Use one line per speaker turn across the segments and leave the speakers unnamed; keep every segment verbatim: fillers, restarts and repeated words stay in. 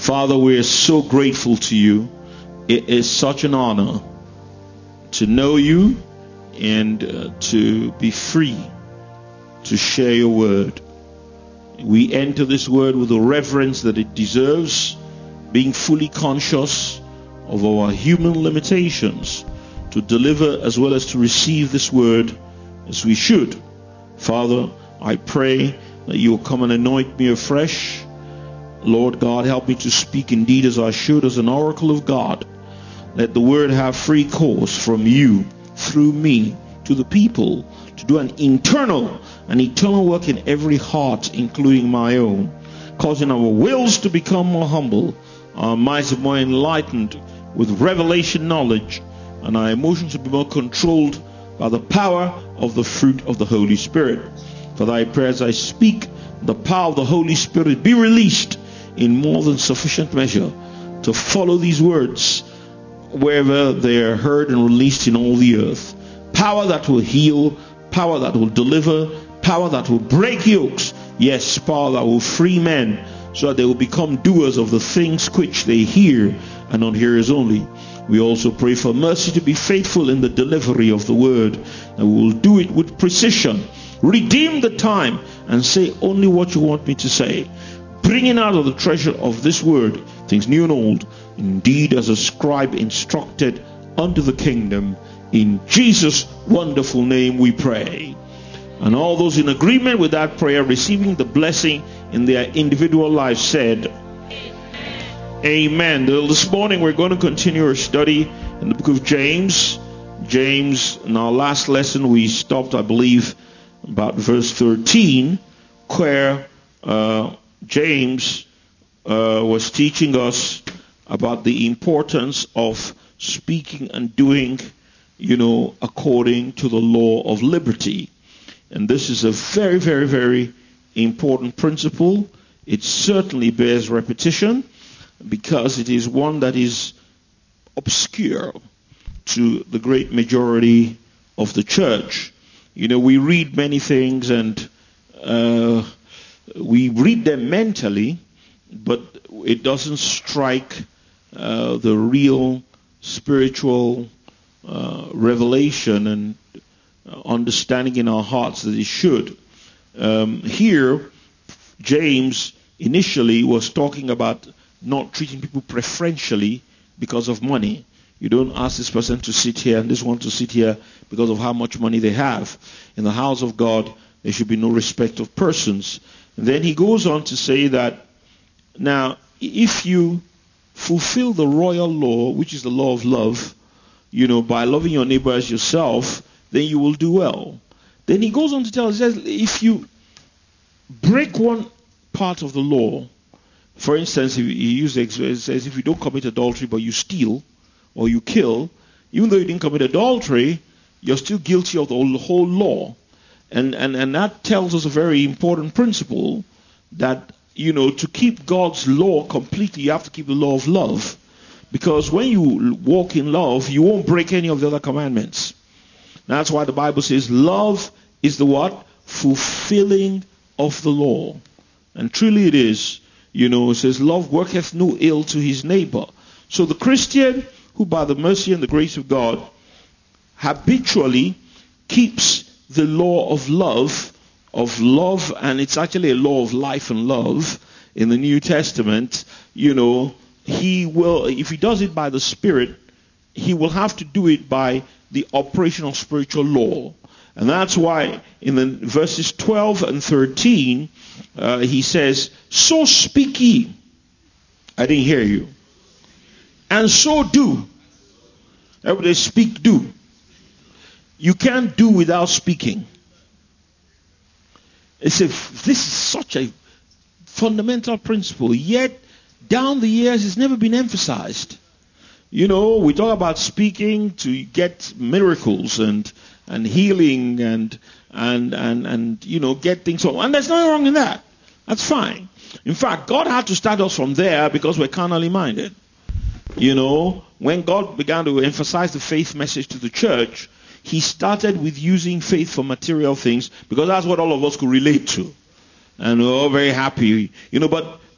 Father, we are so grateful to you. It is such an honor to know you and uh, to be free to share your word. We enter this word with the reverence that it deserves, being fully conscious of our human limitations to deliver as well as to receive this word as we should. Father, I pray that you will come and anoint me afresh. Lord God, help me to speak indeed as I should, as an oracle of God. Let the word have free course from you through me to the people, to do an internal and eternal work in every heart, including my own, causing our wills to become more humble, our minds more enlightened with revelation knowledge, and our emotions to be more controlled by the power of the fruit of the Holy Spirit. For thy prayer as I speak, the power of the Holy Spirit be released in more than sufficient measure to follow these words wherever they are heard and released in all the earth. Power that will heal, power that will deliver, power that will break yokes. Yes, power that will free men so that they will become doers of the things which they hear and not hearers only. We also pray for mercy to be faithful in the delivery of the word, and we will do it with precision. Redeem the time and say only what you want me to say, bringing out of the treasure of this word things new and old, indeed as a scribe instructed unto the kingdom. In Jesus' wonderful name we pray. And all those in agreement with that prayer, receiving the blessing in their individual lives, said Amen. Amen. This morning we're going to continue our study in the book of James. James, in our last lesson we stopped, I believe, about verse thirteen, where uh, James uh, was teaching us about the importance of speaking and doing, you know, according to the law of liberty. And this is a very, very, very important principle. It certainly bears repetition because it is one that is obscure to the great majority of the church. You know, we read many things and uh, we read them mentally, but it doesn't strike uh, the real spiritual uh, revelation and understanding in our hearts that it should. Um, here, James initially was talking about not treating people preferentially because of money. You don't ask this person to sit here and this one to sit here because of how much money they have. In the house of God, there should be no respect of persons. And then he goes on to say that, now, if you fulfill the royal law, which is the law of love, you know, by loving your neighbor as yourself, then you will do well. Then he goes on to tell us, if you break one part of the law, for instance, he uses the example, says if you don't commit adultery but you steal or you kill, even though you didn't commit adultery, you're still guilty of the whole law. And, and, and that tells us a very important principle that, you know, to keep God's law completely, you have to keep the law of love. Because when you walk in love, you won't break any of the other commandments. That's why the Bible says love is the what? Fulfilling of the law. And truly it is. You know, it says love worketh no ill to his neighbor. So the Christian who by the mercy and the grace of God habitually keeps the law of love, of love, and it's actually a law of life and love in the New Testament, you know, he will, if he does it by the Spirit, he will have to do it by the operation of spiritual law. And that's why in the verses twelve and thirteen, uh, he says, so speak ye. I didn't hear you. And so do. Everybody speak, do. You can't do without speaking. It's a, this is such a fundamental principle, yet down the years it's never been emphasized. You know, we talk about speaking to get miracles and and healing and and and and you know, get things on. And there's nothing wrong in that. That's fine. In fact, God had to start us from there because we're carnally minded. You know, when God began to emphasize the faith message to the church, he started with using faith for material things because that's what all of us could relate to. And we're all very happy. You know, but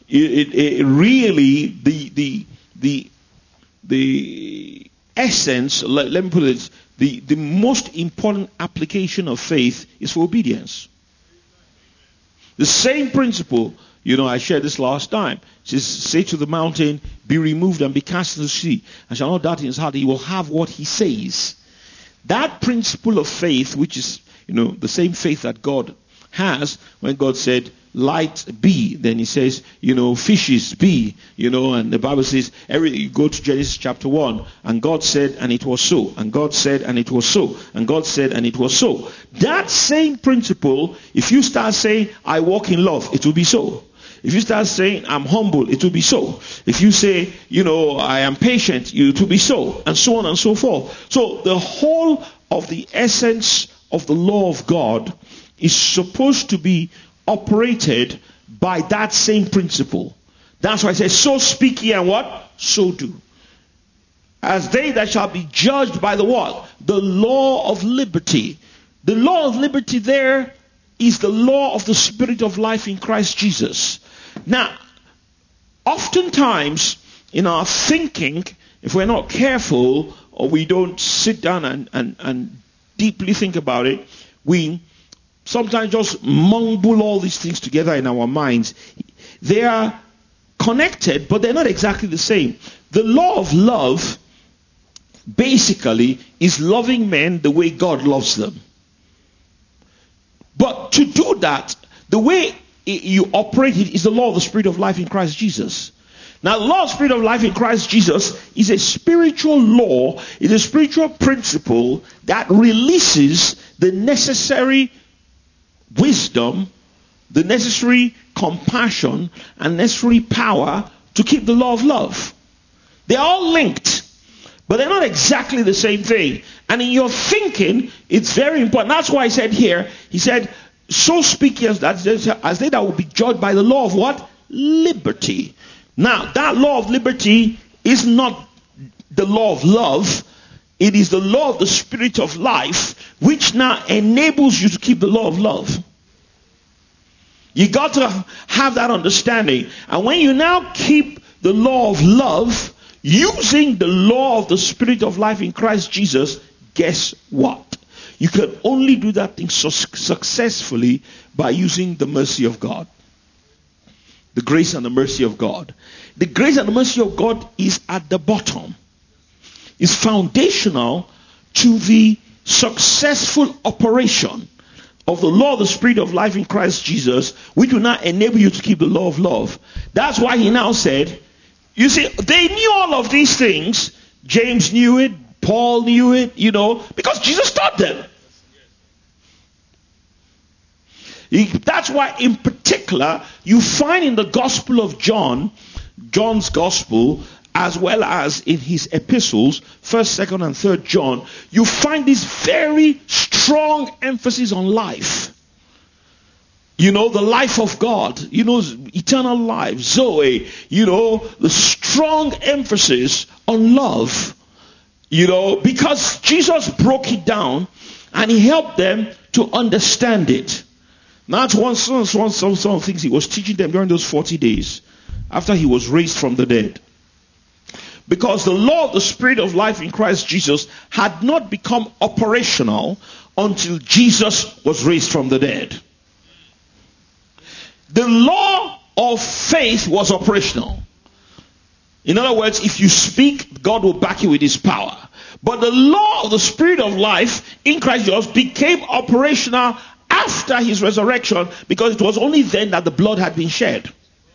it, it, it really, the, the, the, the essence, let, let me put it, the, the most important application of faith is for obedience. The same principle, you know, I shared this last time. It says, say to the mountain, be removed and be cast into the sea, and shall not doubt in his heart, he will have what he says. That principle of faith, which is, you know, the same faith that God has, when God said, light be, then he says, you know, fishes be, you know, and the Bible says, every, you go to Genesis chapter one, and God said, and it was so, and God said, and it was so, and God said, and it was so. That same principle, if you start saying, I walk in love, it will be so. If you start saying, I'm humble, it will be so. If you say, you know, I am patient, it will be so, and so on and so forth. So the whole of the essence of the law of God is supposed to be operated by that same principle. That's why I say, so speak ye and what? So do. As they that shall be judged by the what? The law of liberty. The law of liberty there is the law of the Spirit of life in Christ Jesus. Now, oftentimes in our thinking, if we're not careful or we don't sit down and, and, and deeply think about it, we sometimes just mumble all these things together in our minds. They are connected, but they're not exactly the same. The law of love basically is loving men the way God loves them. But to do that, the way you operate it is the law of the Spirit of life in Christ Jesus. Now, the law of Spirit of life in Christ Jesus is a spiritual law, is a spiritual principle that releases the necessary wisdom, the necessary compassion, and necessary power to keep the law of love. They're all linked, but they're not exactly the same thing. And in your thinking, it's very important. That's why I said here, he said, so speak ye as as they that will be judged by the law of what? Liberty. Now, that law of liberty is not the law of love. It is the law of the Spirit of life, which now enables you to keep the law of love. You got to have that understanding. And when you now keep the law of love, using the law of the Spirit of life in Christ Jesus, guess what? You can only do that thing so successfully by using the mercy of God. The grace and the mercy of God. The grace and the mercy of God is at the bottom. Is foundational to the successful operation of the law of the Spirit of life in Christ Jesus, which will now enable you to keep the law of love. That's why he now said, you see, they knew all of these things. James knew it, Paul knew it, you know, because Jesus taught them. He, that's why in particular, you find in the Gospel of John, John's Gospel, as well as in his epistles, first, second, and third John, you find this very strong emphasis on life. You know, the life of God, you know, eternal life, Zoe, you know, the strong emphasis on love, you know, because Jesus broke it down and he helped them to understand it. That's one, one, one, some, some things he was teaching them during those forty days after he was raised from the dead. Because the law of the Spirit of life in Christ Jesus had not become operational until Jesus was raised from the dead. The law of faith was operational. In other words, if you speak, God will back you with his power. But the law of the Spirit of life in Christ Jesus became operational after his resurrection, because it was only then that the blood had been shed.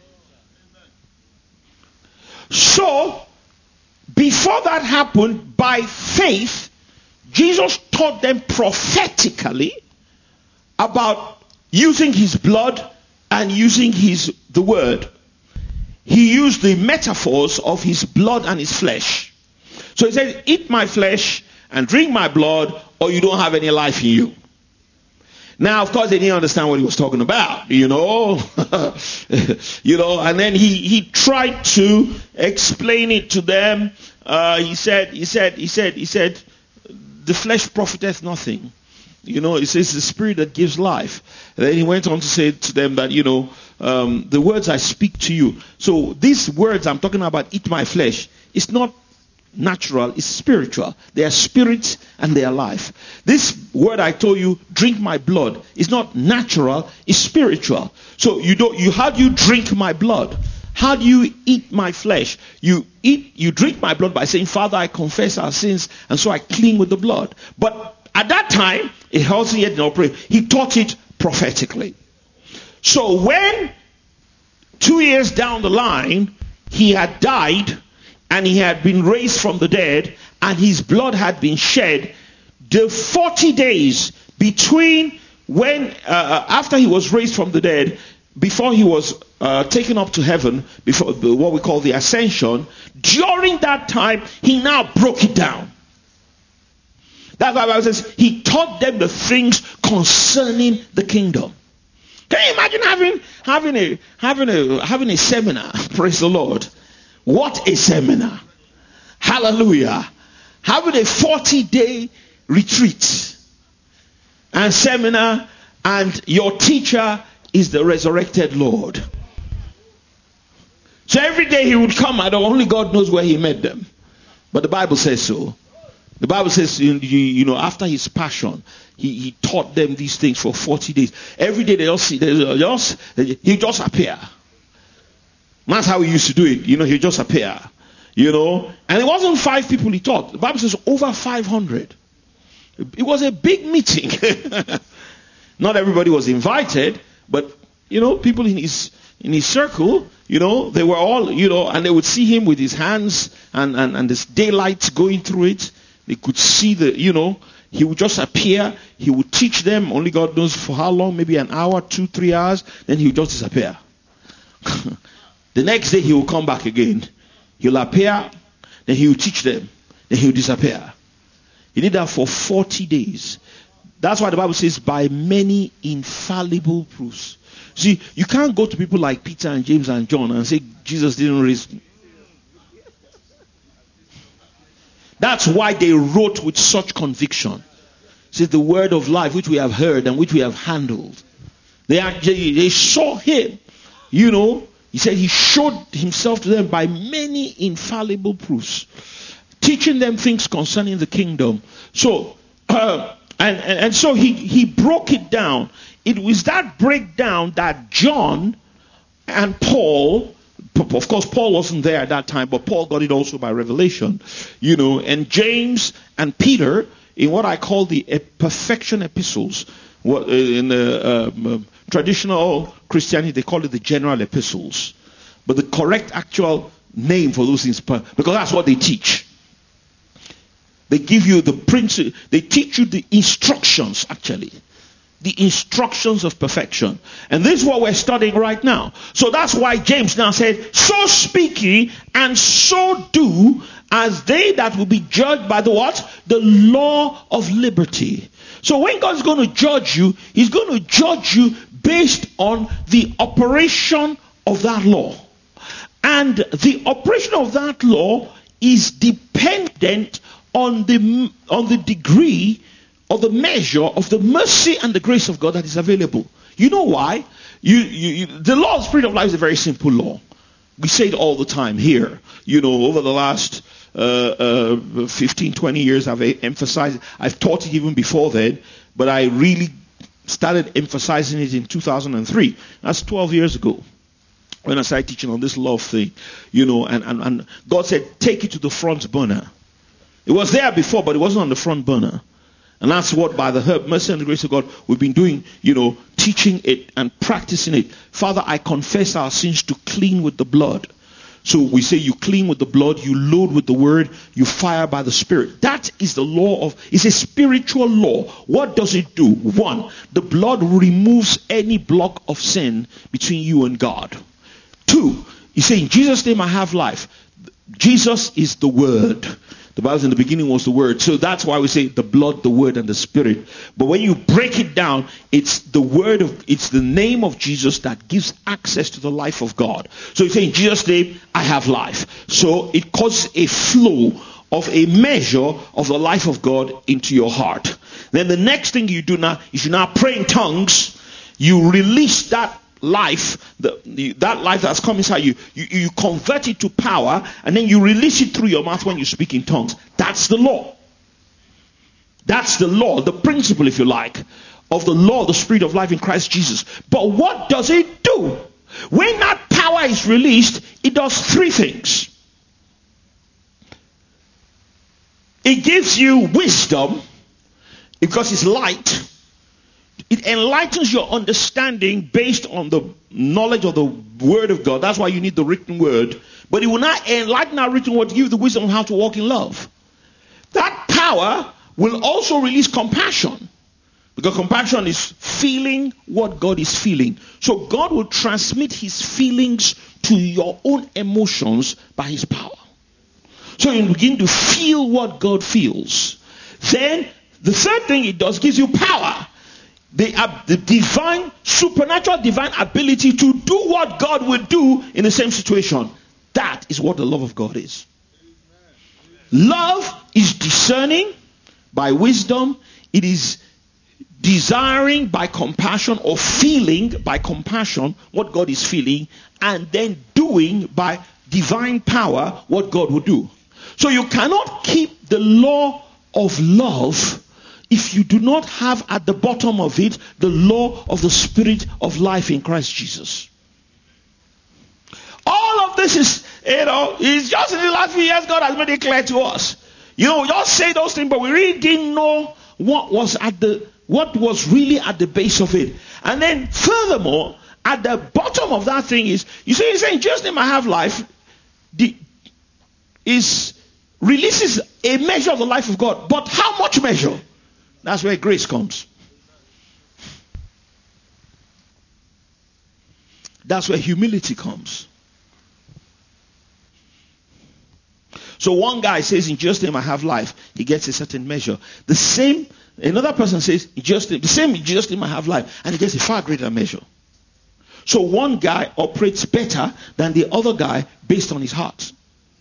So, before that happened, by faith, Jesus taught them prophetically about using his blood and using his the word. He used the metaphors of his blood and his flesh. So he said, eat my flesh and drink my blood, or you don't have any life in you. Now, of course, they didn't understand what he was talking about, you know. you know, and then he, he tried to explain it to them. Uh, he said, he said, he said, he said, the flesh profiteth nothing. You know, it says the spirit that gives life. And then he went on to say to them that, you know, um, the words I speak to you. So these words I'm talking about, eat my flesh, it's not natural, it's spiritual. They are spirit and they are life. This word I told you, drink my blood, is not natural, it's spiritual. So you don't, you, how do you drink my blood? How do you eat my flesh? You eat, you drink my blood by saying, Father, I confess our sins, and so I clean with the blood. But at that time, it wasn't yet in operation. He taught it prophetically. So when two years down the line, he had died, and he had been raised from the dead, and his blood had been shed, the forty days between when, uh, after he was raised from the dead, before he was uh, taken up to heaven, before the, what we call the ascension, during that time, he now broke it down. That's why the Bible says he taught them the things concerning the kingdom. Can you imagine having having a having a having a seminar? Praise the Lord. What a seminar. Hallelujah. Having a forty-day retreat and seminar, and your teacher is the resurrected Lord. So every day he would come, and only God knows where he met them. But the Bible says so. The Bible says, you, you know, after his passion, he, he taught them these things for forty days. Every day they just see, they just, he just appear. That's how he used to do it. You know, he just appear. You know, and it wasn't five people he taught. The Bible says over five hundred. It was a big meeting. Not everybody was invited, but, you know, people in his in his circle, you know, they were all, you know, and they would see him with his hands and, and, and this daylight going through it. They could see the, you know, he would just appear. He would teach them, only God knows for how long, maybe an hour, two, three hours. Then he would just disappear. The next day he will come back again. He'll appear, then he will teach them, then he will disappear. He did that for forty days. That's why the Bible says, by many infallible proofs. See, you can't go to people like Peter and James and John and say, Jesus didn't raise me. That's why they wrote with such conviction. See, the word of life which we have heard and which we have handled. They actually, they saw him. You know, he said he showed himself to them by many infallible proofs, teaching them things concerning the kingdom. So, uh, and, and, and so he, he broke it down. It was that breakdown that John and Paul, of course Paul wasn't there at that time, but Paul got it also by revelation, you know, and James and Peter, in what I call the perfection epistles, what in the um, traditional Christianity they call it the general epistles, but the correct actual name for those things, because that's what they teach. They give you the principle, they teach you the instructions actually. The instructions of perfection. And this is what we're studying right now. So that's why James now said, so speak ye, and so do, as they that will be judged by the what? The law of liberty. So when God's going to judge you, he's going to judge you based on the operation of that law. And the operation of that law is dependent on the on the degree or the measure of the mercy and the grace of God that is available. You know why? You, you, you, the law of the Spirit of life is a very simple law. We say it all the time here. You know, over the last uh, uh, fifteen, twenty years, I've emphasized, I've taught it even before then, but I really started emphasizing it in two thousand three. That's twelve years ago when I started teaching on this love thing. You know, and, and, and God said, take it to the front burner. It was there before, but it wasn't on the front burner. And that's what, by the help, mercy, and the grace of God, we've been doing, you know, teaching it and practicing it. Father, I confess our sins to clean with the blood. So we say you clean with the blood, you load with the word, you fire by the Spirit. That is the law of, it's a spiritual law. What does it do? One, the blood removes any block of sin between you and God. Two, you say, in Jesus' name I have life. Jesus is the word. The Bible in the beginning was the word. So that's why we say the blood, the word, and the Spirit. But when you break it down, it's the word of, it's the name of Jesus that gives access to the life of God. So you say, in Jesus' name, I have life. So it causes a flow of a measure of the life of God into your heart. Then the next thing you do now is you now pray in tongues. You release that life, the, the, that life that's come inside you, you, you convert it to power, and then you release it through your mouth when you speak in tongues. That's the law. That's the law, the principle, if you like, of the law, the spirit of life in Christ Jesus. But what does it do? When that power is released, it does three things. It gives you wisdom, because it's light. It enlightens your understanding based on the knowledge of the word of God. That's why you need the written word. But it will not enlighten that written word to give you the wisdom of how to walk in love. That power will also release compassion. Because compassion is feeling what God is feeling. So God will transmit his feelings to your own emotions by his power. So you begin to feel what God feels. Then the third thing it does, gives you power. The, uh, the divine, supernatural divine ability to do what God would do in the same situation. That is what the love of God is. Love is discerning by wisdom. It is desiring by compassion, or feeling by compassion what God is feeling, and then doing by divine power what God will do. So you cannot keep the law of love if you do not have at the bottom of it the law of the spirit of life in Christ Jesus. All of this is, you know, is just in the last few years God has made it clear to us. You know, we just say those things, but we really didn't know what was at the what was really at the base of it. And then furthermore, at the bottom of that thing is, you see, he's saying, just in I have life, the, is releases a measure of the life of God. But how much measure? That's where grace comes. That's where humility comes. So one guy says, in just name I have life. He gets a certain measure. The same, another person says, in just name, the same in just name I have life. And he gets a far greater measure. So one guy operates better than the other guy based on his heart.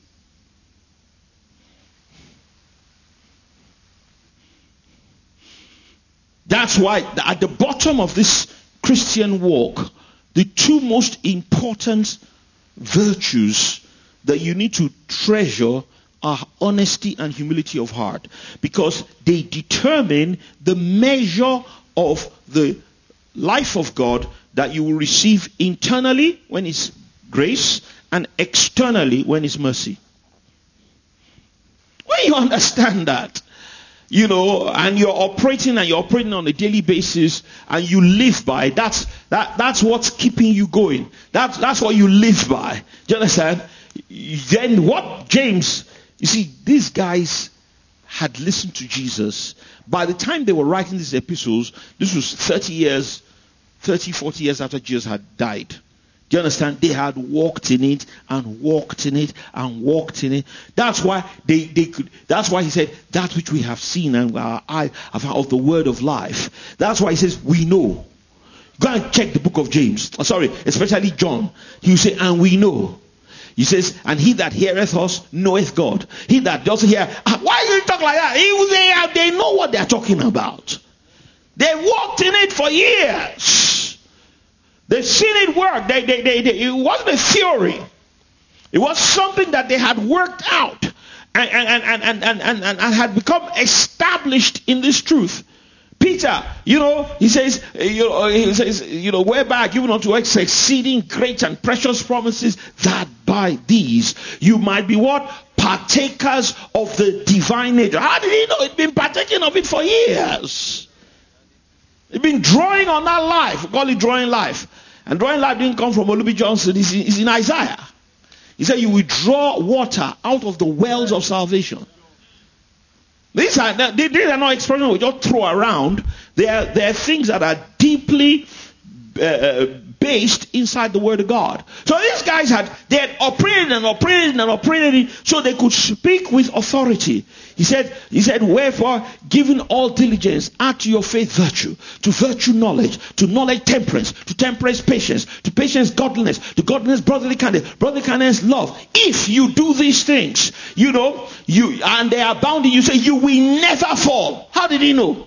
That's why at the bottom of this Christian walk, the two most important virtues that you need to treasure are honesty and humility of heart, because they determine the measure of the life of God that you will receive internally when it's grace, and externally when it's mercy. When you understand that, you know, and you're operating and you're operating on a daily basis, and you live by, that's that that's what's keeping you going. That's that's what you live by. Do you understand? Then what James, you see, these guys had listened to Jesus. By the time they were writing these epistles, this was thirty years, thirty, forty years after Jesus had died. Do you understand? They had walked in it and walked in it and walked in it. That's why they, they could, that's why he said, that which we have seen and our eye of the word of life. That's why he says, we know. Go and check the book of James. Oh, sorry, especially John. He will say, and we know. He says, and he that heareth us knoweth God. He that doesn't hear, why do you talk like that? He will say, they know what they're talking about. They walked in it for years. They've seen it work. They, they, they, they, it wasn't a theory. It was something that they had worked out and, and, and, and, and, and, and, and had become established in this truth. Peter, you know, he says, you know, he says, you know, whereby given unto us exceeding great and precious promises, that by these you might be what? Partakers of the divine nature. How did he know? He'd been partaking of it for years. He'd been drawing on that life. We call it drawing life. And drawing life didn't come from Olubi Johnson. It's in, it's in Isaiah. He said, you will draw water out of the wells of salvation. These are, these are not expressions we just throw around. They are, they are things that are deeply uh, based inside the Word of God. So these guys had, they had operated and operated and operated so they could speak with authority. He said, he said, wherefore, giving all diligence, add to your faith virtue, to virtue knowledge, to knowledge temperance, to temperance patience, to patience godliness, to godliness brotherly kindness, brotherly kindness love. If you do these things, you know, you and they are bound in you, say you will never fall. How did he know?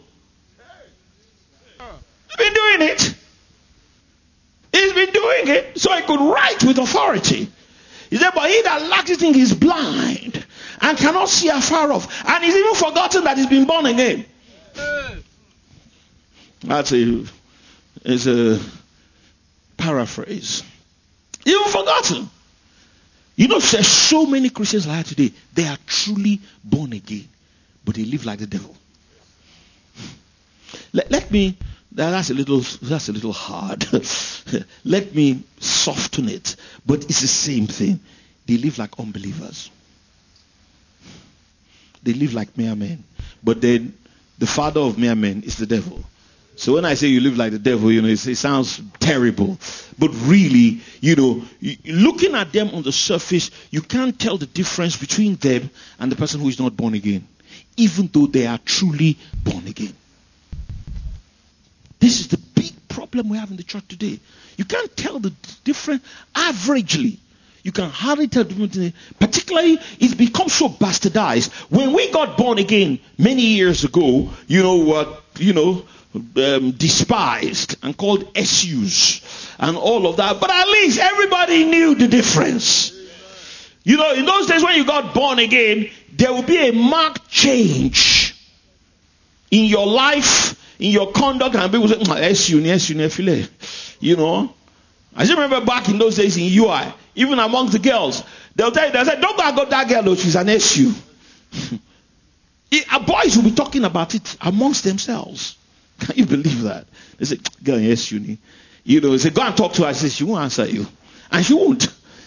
He's been doing it. He's been doing it, so he could write with authority. He said, but he that lacks this thing is blind and cannot see afar off. And he's even forgotten that he's been born again. That's a, is a paraphrase. He's even forgotten. You know, there's so many Christians like today. They are truly born again, but they live like the devil. Let, let me, that's a little, that's a little hard. Let me soften it. But it's the same thing. They live like unbelievers. They live like mere men. But then the father of mere men is the devil. So when I say you live like the devil, you know, it, it sounds terrible. But really, you know, looking at them on the surface, you can't tell the difference between them and the person who is not born again, even though they are truly born again. This is the big problem we have in the church today. You can't tell the difference averagely. You can hardly tell the difference. Particularly, it's become so bastardized. When we got born again many years ago, you know what, you know, um, despised and called S Us and all of that. But at least everybody knew the difference. You know, in those days when you got born again, there will be a marked change in your life, in your conduct, and people say, S U, S U, you know. I still remember back in those days in U I, even among the girls, they'll tell you, they'll say, don't go and got that girl, though, she's an S U. It, boys will be talking about it amongst themselves. Can you believe that? They say, girl, S U. You know, they say, go and talk to her. I say, she won't answer you. And she won't.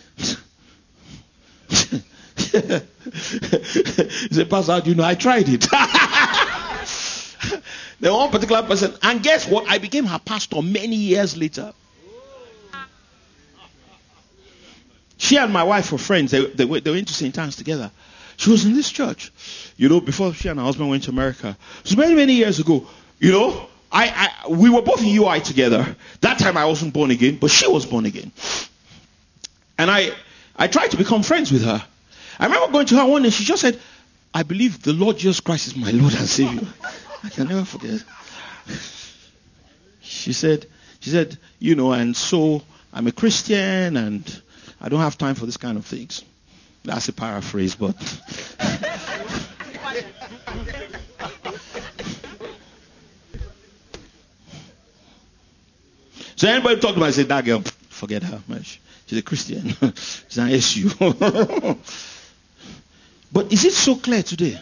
He said, Pastor, how do you know? I tried it. The one particular person, and guess what? I became her pastor many years later. She and my wife were friends. They, they, they went to Saint Anne's together. She was in this church, you know, before she and her husband went to America. So many, many years ago, you know, I, I we were both in U I together. That time I wasn't born again, but she was born again. And I, I tried to become friends with her. I remember going to her one day. She just said, I believe the Lord Jesus Christ is my Lord and Savior. I can never forget. She said, she said, you know, and so I'm a Christian and I don't have time for this kind of things. That's a paraphrase, but so anybody talk to me and say, that girl, forget her. She's a Christian. She's an S U. But is it so clear today?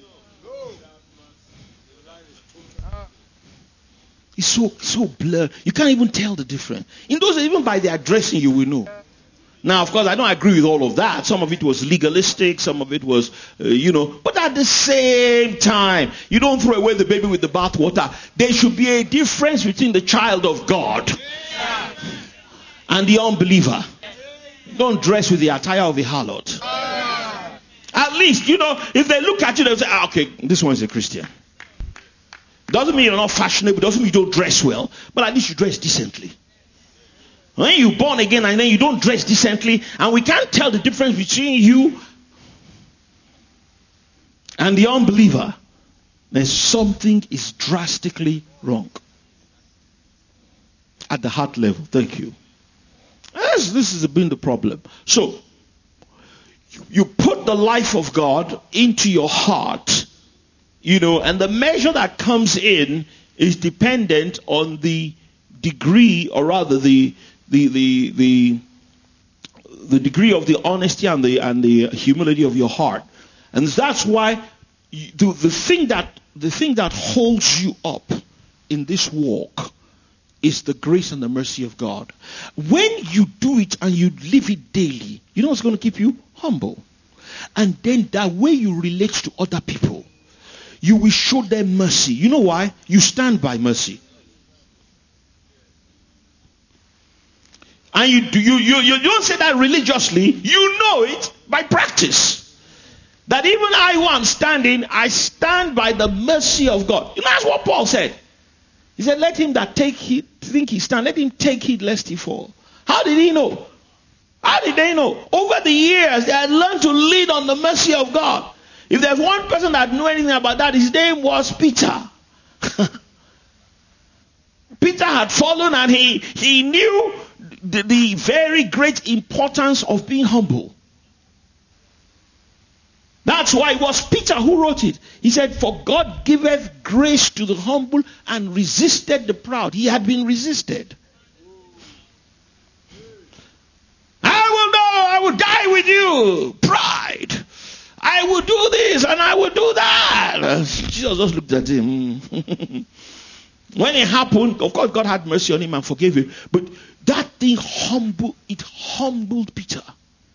It's so so blurred. You can't even tell the difference. In those, even by their dressing, you will know. Now, of course, I don't agree with all of that. Some of it was legalistic. Some of it was, uh, you know. But at the same time, you don't throw away the baby with the bathwater. There should be a difference between the child of God and the unbeliever. Don't dress with the attire of a harlot. At least, you know, if they look at you, they'll say, ah, okay, this one's a Christian. Doesn't mean you're not fashionable. Doesn't mean you don't dress well. But at least you dress decently. When you're born again and then you don't dress decently, and we can't tell the difference between you and the unbeliever, then something is drastically wrong. At the heart level. Thank you. Yes, this has been the problem. So, you put the life of God into your heart, you know, and the measure that comes in is dependent on the degree, or rather the the the the, the degree of the honesty and the and the humility of your heart. And that's why you, the, the thing that the thing that holds you up in this walk is the grace and the mercy of God. When you do it and you live it daily, you know what's going to keep you humble. And then that way you relate to other people, you will show them mercy. You know why? You stand by mercy. And you, do, you, you, you don't say that religiously. You know it by practice. That even I who am standing, I stand by the mercy of God. You know, that's what Paul said. He said, let him that take heed, think he stand, let him take heed lest he fall. How did he know? How did they know? Over the years, they had learned to lean on the mercy of God. If there's one person that knew anything about that, his name was Peter. Peter had fallen, and he, he knew the, the very great importance of being humble. That's why it was Peter who wrote it. He said, for God giveth grace to the humble and resisted the proud. He had been resisted. I will know, I will die with you. Pride. I will do this and I will do that. Jesus just looked at him. When it happened, of course God had mercy on him and forgave him. But that thing humbled, it humbled Peter.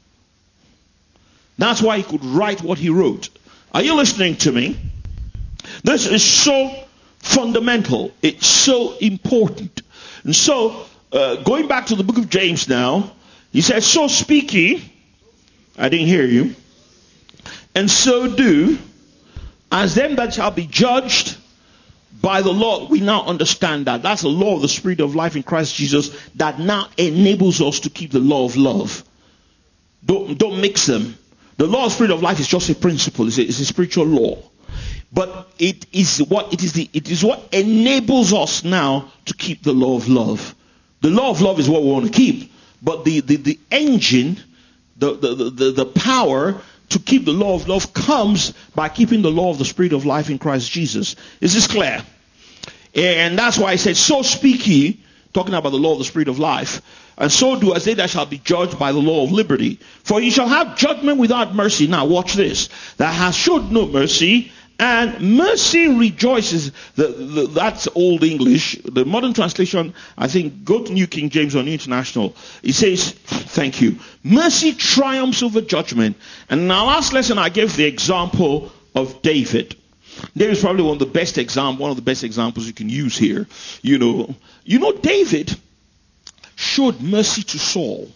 That's why he could write what he wrote. Are you listening to me? This is so fundamental. It's so important. And so, uh, going back to the book of James now, he says, so speak ye, I didn't hear you, and so do, as them that shall be judged by the law. We now understand that. That's the law of the Spirit of life in Christ Jesus that now enables us to keep the law of love. Don't, don't mix them. The law of Spirit of life is just a principle. It's a, it's a spiritual law. But it is what it is the it is what enables us now to keep the law of love. The law of love is what we want to keep. But the, the, the engine, the, the, the, the power to keep the law of love comes by keeping the law of the Spirit of life in Christ Jesus. Is this clear? And that's why I said, so speak ye, talking about the law of the Spirit of life, and so do as they that shall be judged by the law of liberty. For ye shall have judgment without mercy. Now watch this. That has showed no mercy, and mercy rejoices. The, the, that's Old English. The modern translation, I think, go to New King James or New International. It says, thank you. Mercy triumphs over judgment. And in our last lesson, I gave the example of David. David is probably one of the best example, one of the best examples you can use here. You know, you know, David showed mercy to Saul.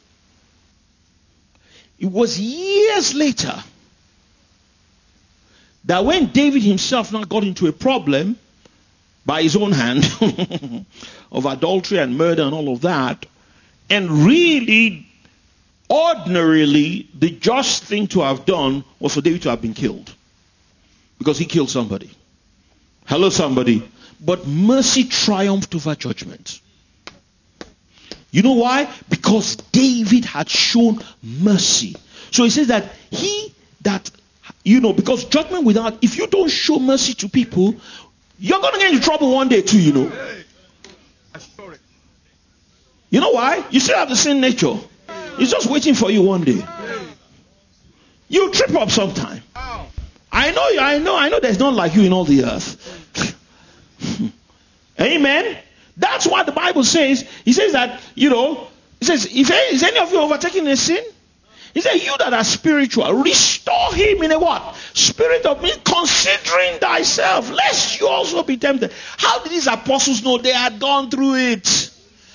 It was years later that when David himself now got into a problem by his own hand of adultery and murder and all of that, and really, ordinarily, the just thing to have done was for David to have been killed. Because he killed somebody. Hello, somebody. But mercy triumphed over judgment. You know why? Because David had shown mercy. So he says that he that, you know, because judgment without, if you don't show mercy to people, you're going to get into trouble one day too, you know. You know why? You still have the same nature. It's just waiting for you one day. You'll trip up sometime. I know, I know, I know there's none like you in all the earth. Amen. That's what the Bible says. He says that, you know, he says, if is any of you overtaking a sin? He said, you that are spiritual, restore him in a what? Spirit of me, considering thyself, lest you also be tempted. How did these apostles know? They had gone through it.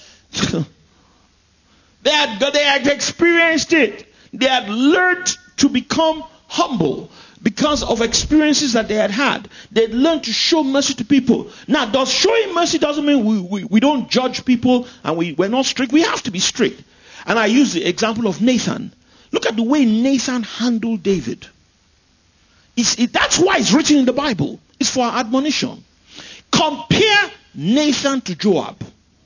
they had they had experienced it. They had learned to become humble because of experiences that they had had. They had learned to show mercy to people. Now, does showing mercy doesn't mean we, we, we don't judge people and we, we're not strict. We have to be strict. And I use the example of Nathan. Look at the way Nathan handled David. It's, it, that's why it's written in the Bible. It's for our admonition. Compare Nathan to Joab.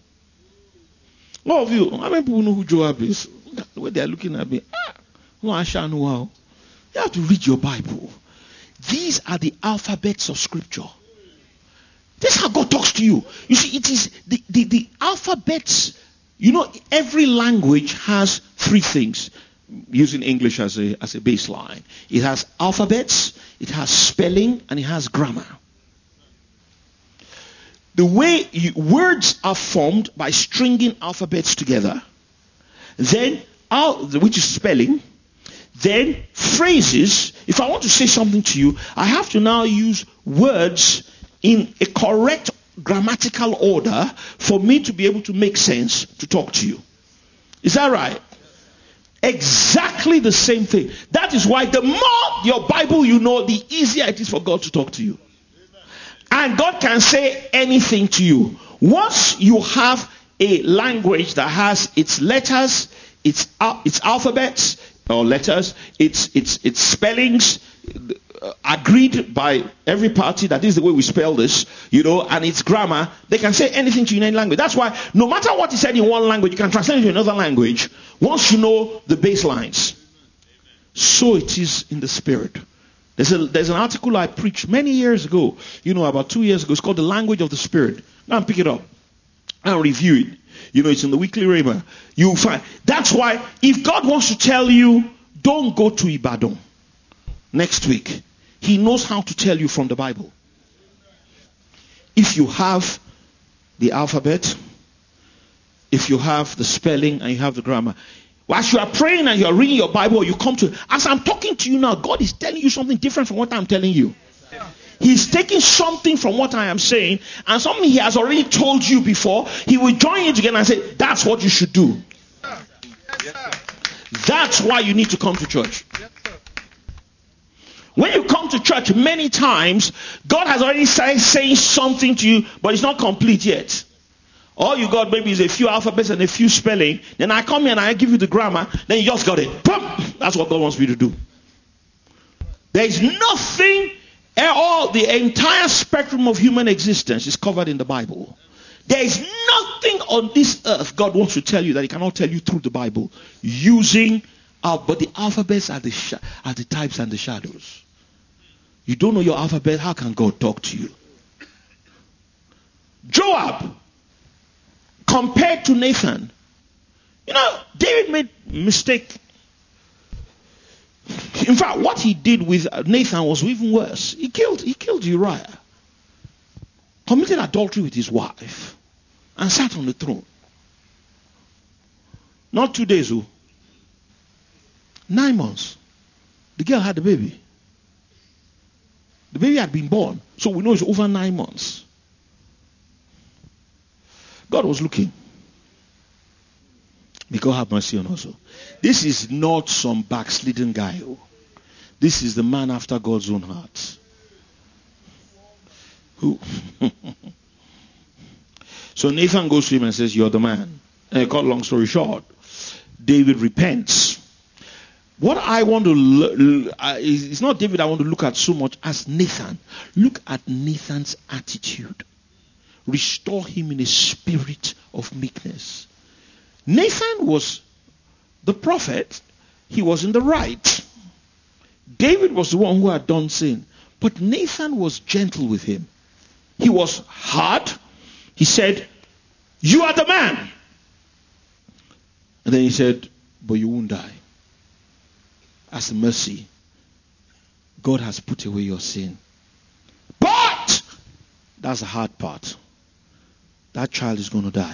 A lot of you, how many people know who Joab is? The way they're looking at me. Ah, no, I shall know how. You have to read your Bible. These are the alphabets of Scripture. This is how God talks to you. You see, it is the, the, the alphabets. You know, every language has three things. Using English as a, as a baseline. It has alphabets, it has spelling, and it has grammar. The way you, words are formed by stringing alphabets together. Then, which is spelling. Then phrases. If I want to say something to you, I have to now use words in a correct grammatical order for me to be able to make sense to talk to you. Is that right? Exactly the same thing. That is why the more your Bible you know, the easier it is for God to talk to you. And God can say anything to you. Once you have a language that has its letters, its its alphabets or letters, its its its spellings uh, agreed by every party that is the way we spell this, you know, and its grammar, they can say anything to you in any language. That's why no matter what is said in one language, you can translate it to another language once you know the baselines. So it is in the spirit. There's, a, there's an article I preached many years ago, you know, about two years ago. It's called The Language of the Spirit. Now and pick it up and review it. You know, it's in the Weekly Rhema. You'll find. That's why if God wants to tell you, don't go to Ibadan next week, He knows how to tell you from the Bible. If you have the alphabet, if you have the spelling and you have the grammar, as you are praying and you are reading your Bible, you come to, as I'm talking to you now, God is telling you something different from what I'm telling you. He's taking something from what I am saying and something He has already told you before. He will join you together and say, that's what you should do. That's why you need to come to church. When you come to church many times, God has already started saying something to you, but it's not complete yet. All you got maybe is a few alphabets and a few spelling. Then I come here and I give you the grammar. Then you just got it. Boom! That's what God wants me to do. There is nothing, all the entire spectrum of human existence is covered in the Bible. There is nothing on this earth God wants to tell you that He cannot tell you through the Bible using, uh, but the alphabets are the sh- are the types and the shadows. You don't know your alphabet. How can God talk to you? Joab compared to Nathan, you know, David made mistake. In fact, what he did with Nathan was even worse. He killed, he killed Uriah, committed adultery with his wife, and sat on the throne. Not two days, oh, nine months. The girl had the baby. The baby had been born, so we know it's over nine months. God was looking. May God have mercy on us. This is not some backslidden guy. Oh. This is the man after God's own heart. Who? So Nathan goes to him and says, you're the man. And cut long story short, David repents. What I want to look, uh, it's not David I want to look at so much as Nathan. Look at Nathan's attitude. Restore him in a spirit of meekness. Nathan was the prophet. He was in the right. David was the one who had done sin. But Nathan was gentle with him. He was hard. He said, you are the man. And then he said, but you won't die. As a mercy, God has put away your sin. But that's the hard part. That child is going to die.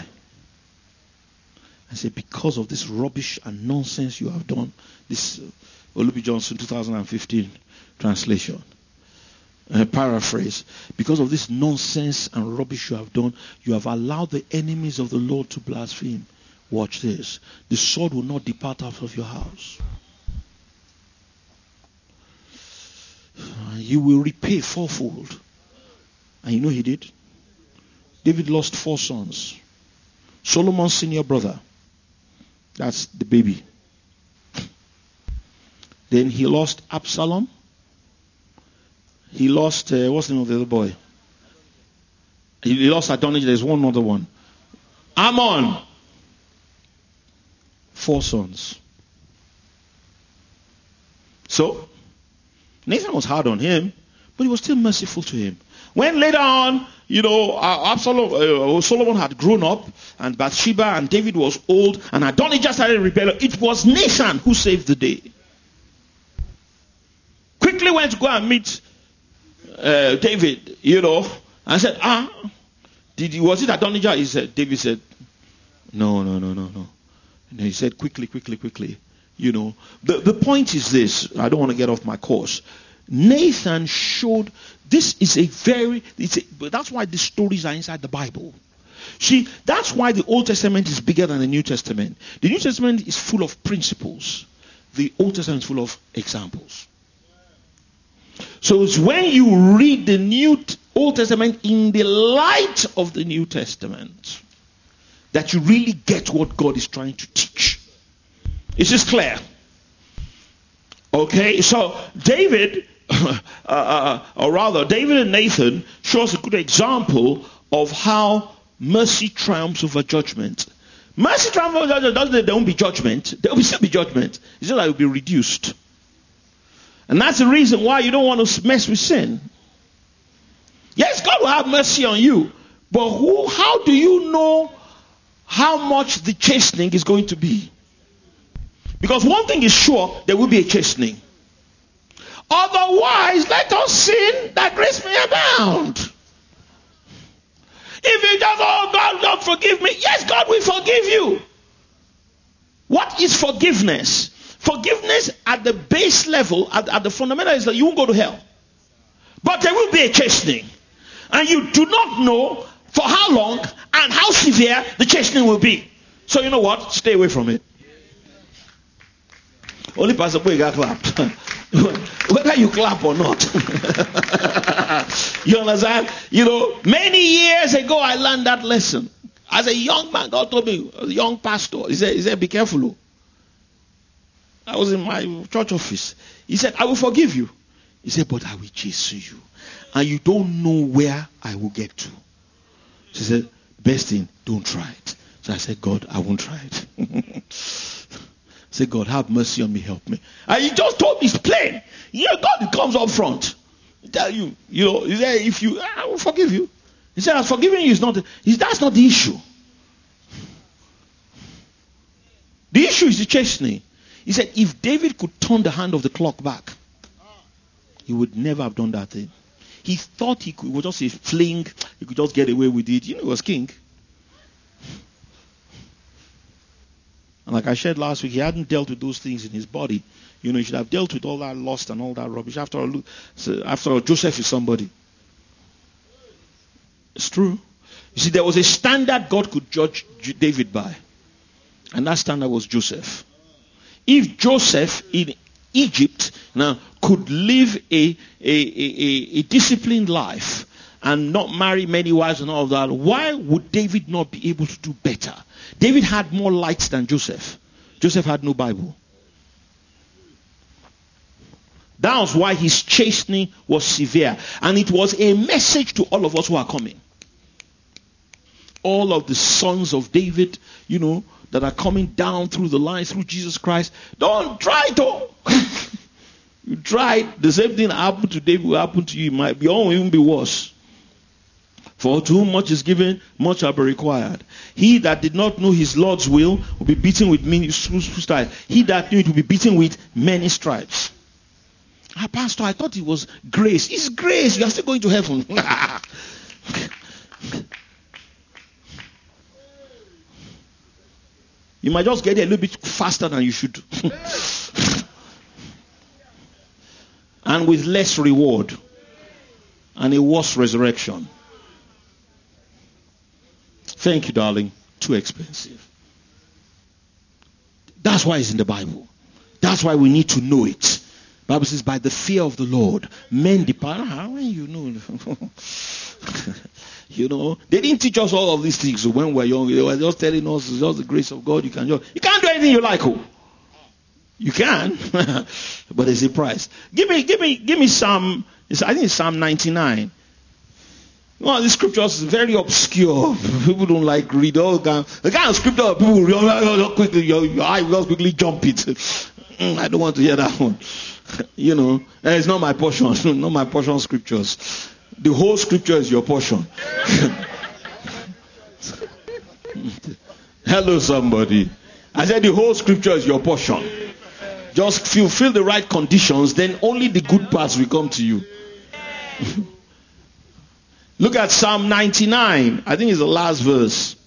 I said, because of this rubbish and nonsense you have done, this uh, Olubi Johnson twenty fifteen translation, uh, paraphrase, because of this nonsense and rubbish you have done, you have allowed the enemies of the Lord to blaspheme. Watch this. The sword will not depart out of your house. You will repay fourfold. And you know he did? David lost four sons. Solomon's senior brother. That's the baby. Then he lost Absalom. He lost, uh, what's the name of the other boy? He, he lost Adonijah. There's one other one. Ammon. Four sons. So, Nathan was hard on him, but he was still merciful to him. When later on, you know, Absalom, uh, Solomon had grown up, and Bathsheba and David was old, and Adonijah started rebelling, it was Nathan who saved the day. Quickly went to go and meet uh, David, you know, and said, ah, did you, was it Adonijah? He said, David said, no, no, no, no, no. And he said, quickly, quickly, quickly. You know, the, the point is this. I don't want to get off my course. Nathan showed, this is a very, it's a, but that's why the stories are inside the Bible. See, that's why the Old Testament is bigger than the New Testament. The New Testament is full of principles. The Old Testament is full of examples. So it's when you read the New Old Testament in the light of the New Testament that you really get what God is trying to teach. Is this clear? Okay, so David, uh, uh, or rather, David and Nathan show us a good example of how mercy triumphs over judgment. Mercy triumphs over judgment doesn't mean there won't be judgment. There will still be judgment. It's just that it will be reduced. And that's the reason why you don't want to mess with sin. Yes, God will have mercy on you. But who? How do you know how much the chastening is going to be? Because one thing is sure, there will be a chastening. Otherwise, let us sin that grace may abound. If you just, oh God, don't forgive me. Yes, God will forgive you. What is forgiveness? Forgiveness at the base level, at, at the fundamental, is that you won't go to hell. But there will be a chastening. And you do not know for how long and how severe the chastening will be. So you know what? Stay away from it. Only Pastor Boy got clapped. Whether you clap or not. You understand? You know, many years ago I learned that lesson. As a young man, God told me, a young pastor, he said, he said, be careful. I was in my church office. He said, I will forgive you. He said, but I will chase you. And you don't know where I will get to. She said, best thing, don't try it. So I said, God, I won't try it. Say, God, have mercy on me, help me. And he just told me, it's plain. Yeah, God comes up front. He tell you, you know, he said, if you, I will forgive you. He said, forgiving you is not, is that's not the issue. The issue is the chastening. He said, if David could turn the hand of the clock back, he would never have done that thing. He thought he could, it was just a fling, he could just get away with it. You know, he was king. And like I shared last week, he hadn't dealt with those things in his body. You know, he should have dealt with all that lust and all that rubbish. After all, after all, Joseph is somebody. It's true. You see, there was a standard God could judge David by. And that standard was Joseph. If Joseph in Egypt now could live a, a, a, a disciplined life and not marry many wives and all of that, why would David not be able to do better? David had more lights than Joseph. Joseph had no Bible. That was why his chastening was severe. And it was a message to all of us who are coming. All of the sons of David, you know, that are coming down through the line, through Jesus Christ. Don't try to. You tried. The same thing happened to David will happen to you. It might be, or even be worse. For to whom much is given, much shall be required. He that did not know his Lord's will will be beaten with many stripes. He that knew it will be beaten with many stripes. Ah, Pastor, I thought it was grace. It's grace. You are still going to heaven. You might just get there a little bit faster than you should. And with less reward. And a worse resurrection. Thank you, darling. Too expensive. That's why it's in the Bible. That's why we need to know it. The Bible says, by the fear of the Lord, men depart. How will you know? You know, they didn't teach us all of these things when we were young. They were just telling us it's just the grace of God. You can just, you can't do anything you like. Oh. You can, but there's a price. Give me, give me, give me Psalm. I think it's Psalm ninety-nine. Well, the scriptures is very obscure. People don't like read all kind. The kind of scripture people read quickly. Your, your eye will quickly jump it. I don't want to hear that one. You know, it's not my portion. Not my portion scriptures. The whole scripture is your portion. Hello, somebody. I said the whole scripture is your portion. Just fulfill the right conditions, then only the good parts will come to you. Look at Psalm ninety-nine. I think it's the last verse.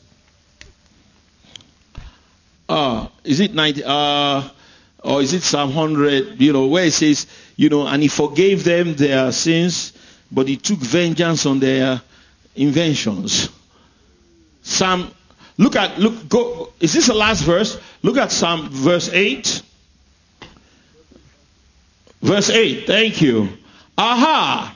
Uh, is it ninety? Uh, or is it Psalm one hundred? You know, where it says, you know, and he forgave them their sins, but he took vengeance on their inventions. Psalm, look at, look, go, is this the last verse? Look at Psalm verse eight. Verse eight, thank you. Aha!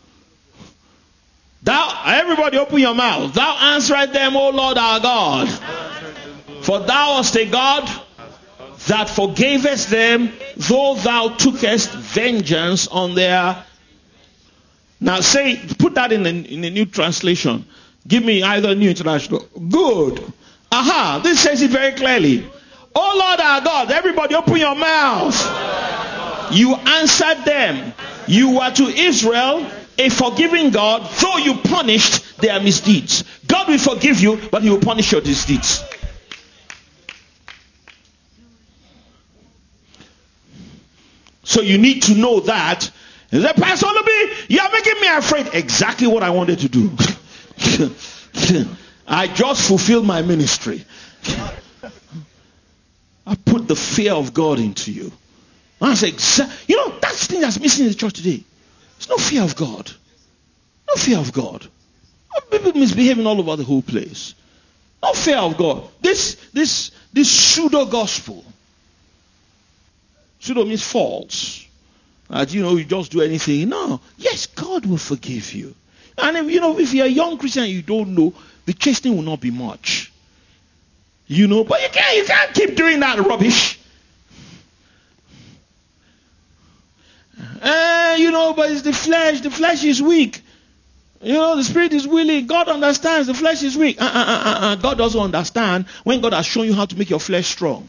Thou, everybody open your mouth. Thou answerest them, O Lord our God. For thou art a God that forgavest them, though thou tookest vengeance on their... Now say, put that in the, in the new translation. Give me either New International. Good. Aha, this says it very clearly. Oh Lord our God, everybody open your mouth. You answered them. You were to Israel a forgiving God, though you punished their misdeeds. God will forgive you, but he will punish your misdeeds. So you need to know that. The Pastor Olubi, you are making me afraid. Exactly what I wanted to do. I just fulfilled my ministry. I put the fear of God into you. I say, you know, that's the thing that's missing in the church today. There's no fear of God. No fear of God. People misbehaving all over the whole place. No fear of God. This, this, this pseudo gospel. Pseudo means false. That, you know, you just do anything. No. Yes, God will forgive you. And if, you know, if you're a young Christian and you don't know, the chastening will not be much. You know, but you can't, you can't keep doing that rubbish. Uh, you know, but it's the flesh. The flesh is weak. You know, the spirit is willing. God understands. The flesh is weak. Uh, uh, uh, uh, God doesn't understand when God has shown you how to make your flesh strong.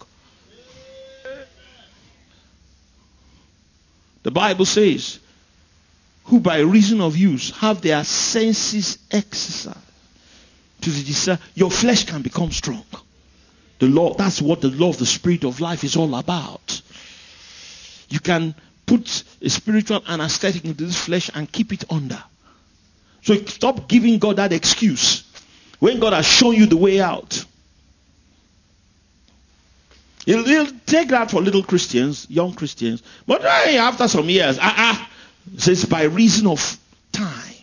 The Bible says, who by reason of use have their senses exercised to the desire, your flesh can become strong. The law, that's what the law of the spirit of life is all about. You can put a spiritual anesthetic into this flesh and keep it under. So stop giving God that excuse when God has shown you the way out. He'll, he'll take that for little Christians, young Christians. But hey, after some years, ah, ah, it says by reason of time,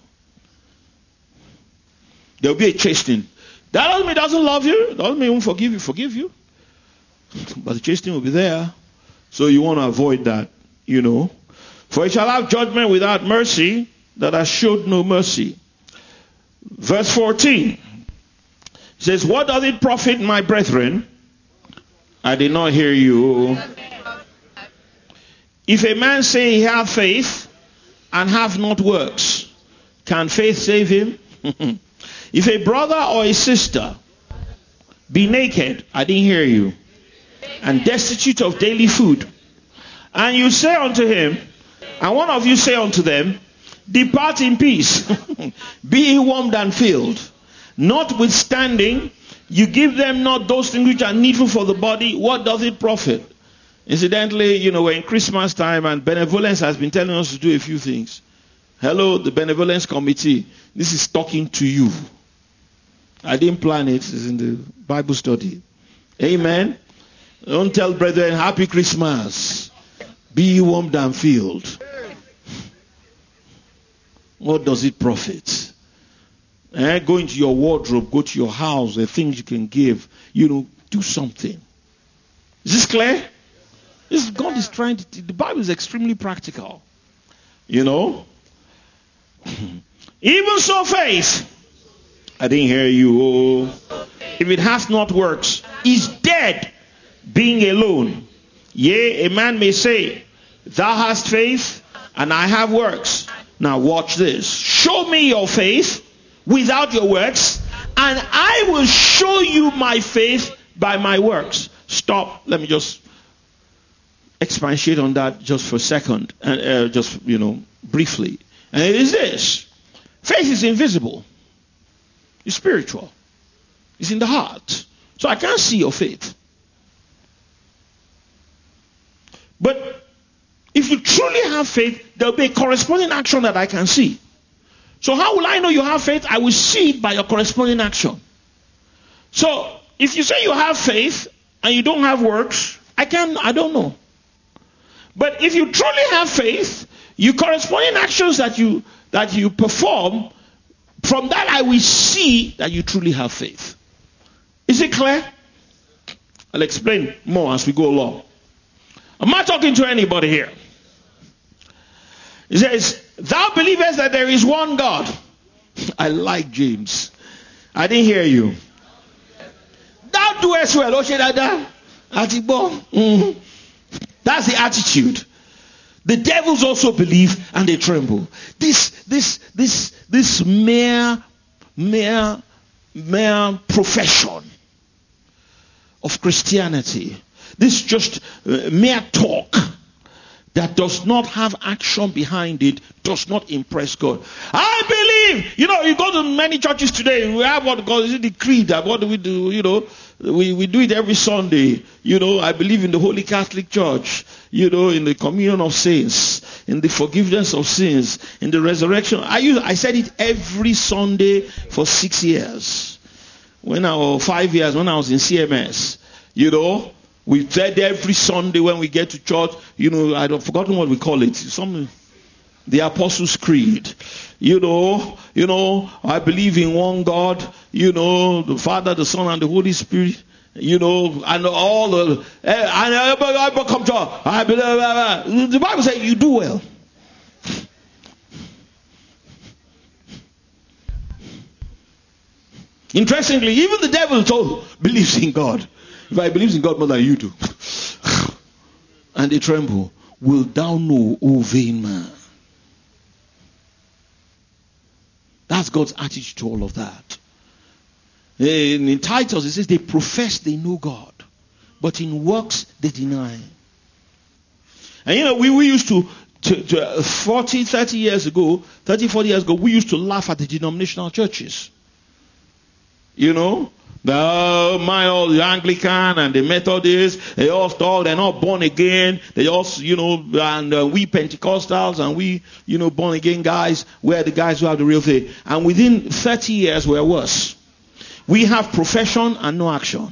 there will be a chastening. That doesn't mean he doesn't love you. Doesn't mean he won't forgive you. Forgive you. But the chastening will be there. So you want to avoid that, you know. For he shall have judgment without mercy, that I showed no mercy. Verse fourteen says, what does it profit, my brethren? I did not hear you. If a man say he have faith and have not works, can faith save him? If a brother or a sister be naked, I didn't hear you, and destitute of daily food, and you say unto him, and one of you say unto them, depart in peace, be ye warmed and filled, notwithstanding you give them not those things which are needful for the body, what does it profit? Incidentally, you know, we're in Christmas time and benevolence has been telling us to do a few things. Hello, the benevolence committee. This is talking to you. I didn't plan it. It's in the Bible study. Amen. Don't tell brethren, happy Christmas. Be ye warmed and filled. What does it profit? Eh, go into your wardrobe, go to your house, the things you can give, you know, do something. Is this clear? This God is trying to, the Bible is extremely practical. You know? Even so faith, I didn't hear you, oh, if it has not works, is dead, being alone. Yea, a man may say, thou hast faith, and I have works. Now watch this. Show me your faith without your works, and I will show you my faith by my works. Stop. Let me just expatiate on that just for a second, and uh, just, you know, briefly. And it is this. Faith is invisible. It's spiritual. It's in the heart. So I can't see your faith. But if you truly have faith, there will be a corresponding action that I can see. So how will I know you have faith? I will see it by your corresponding action. So if you say you have faith and you don't have works, I can I don't know. But if you truly have faith, you corresponding actions that you that you perform, from that I will see that you truly have faith. Is it clear? I'll explain more as we go along. I'm not talking to anybody here. He says, thou believest that there is one God. I like James. I didn't hear you. Thou doest well. Mm-hmm. That's the attitude. The devils also believe and they tremble. This, this, this, this mere, mere, mere profession of Christianity, this just uh, mere talk that does not have action behind it, does not impress God. I believe, you know, you go to many churches today, we have what God is the creed, what do we do, you know, we, we do it every Sunday, you know, I believe in the Holy Catholic Church, you know, in the communion of saints, in the forgiveness of sins, in the resurrection. I use, I said it every Sunday for six years. When I was five years, when I was in C M S, you know, we said every Sunday when we get to church, you know, I've forgotten what we call it. Something, the Apostles' Creed. You know, you know, I believe in one God, you know, the Father, the Son, and the Holy Spirit. You know, and all the, and I come to, I believe, the Bible says you do well. Interestingly, even the devil told, believes in God. If I believe in God more than you do. And they tremble. Wilt thou know, O vain man? That's God's attitude to all of that. In, in Titus, it says they profess they know God, but in works they deny. And you know, we, we used to, to, to forty, thirty years ago, thirty, forty years ago, we used to laugh at the denominational churches. You know, the uh, my old the Anglican and the Methodists, they all thought they're not born again. They also, you know, and uh, we Pentecostals and we, you know, born again guys, we're the guys who have the real thing. And within thirty years, we're worse. We have profession and no action.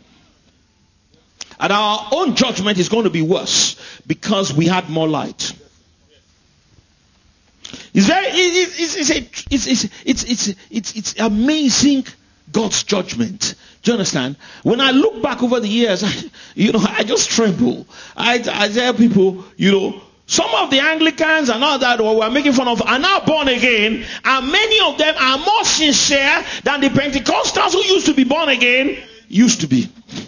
And our own judgment is going to be worse because we had more light. It's very, it's, it's, it's, it's, it's, it's, it's, it's, it's amazing. God's judgment. Do you understand? When I look back over the years, I, you know, I just tremble. I, I tell people, you know, some of the Anglicans and all that we're making fun of are now born again, and many of them are more sincere than the Pentecostals who used to be born again used to be.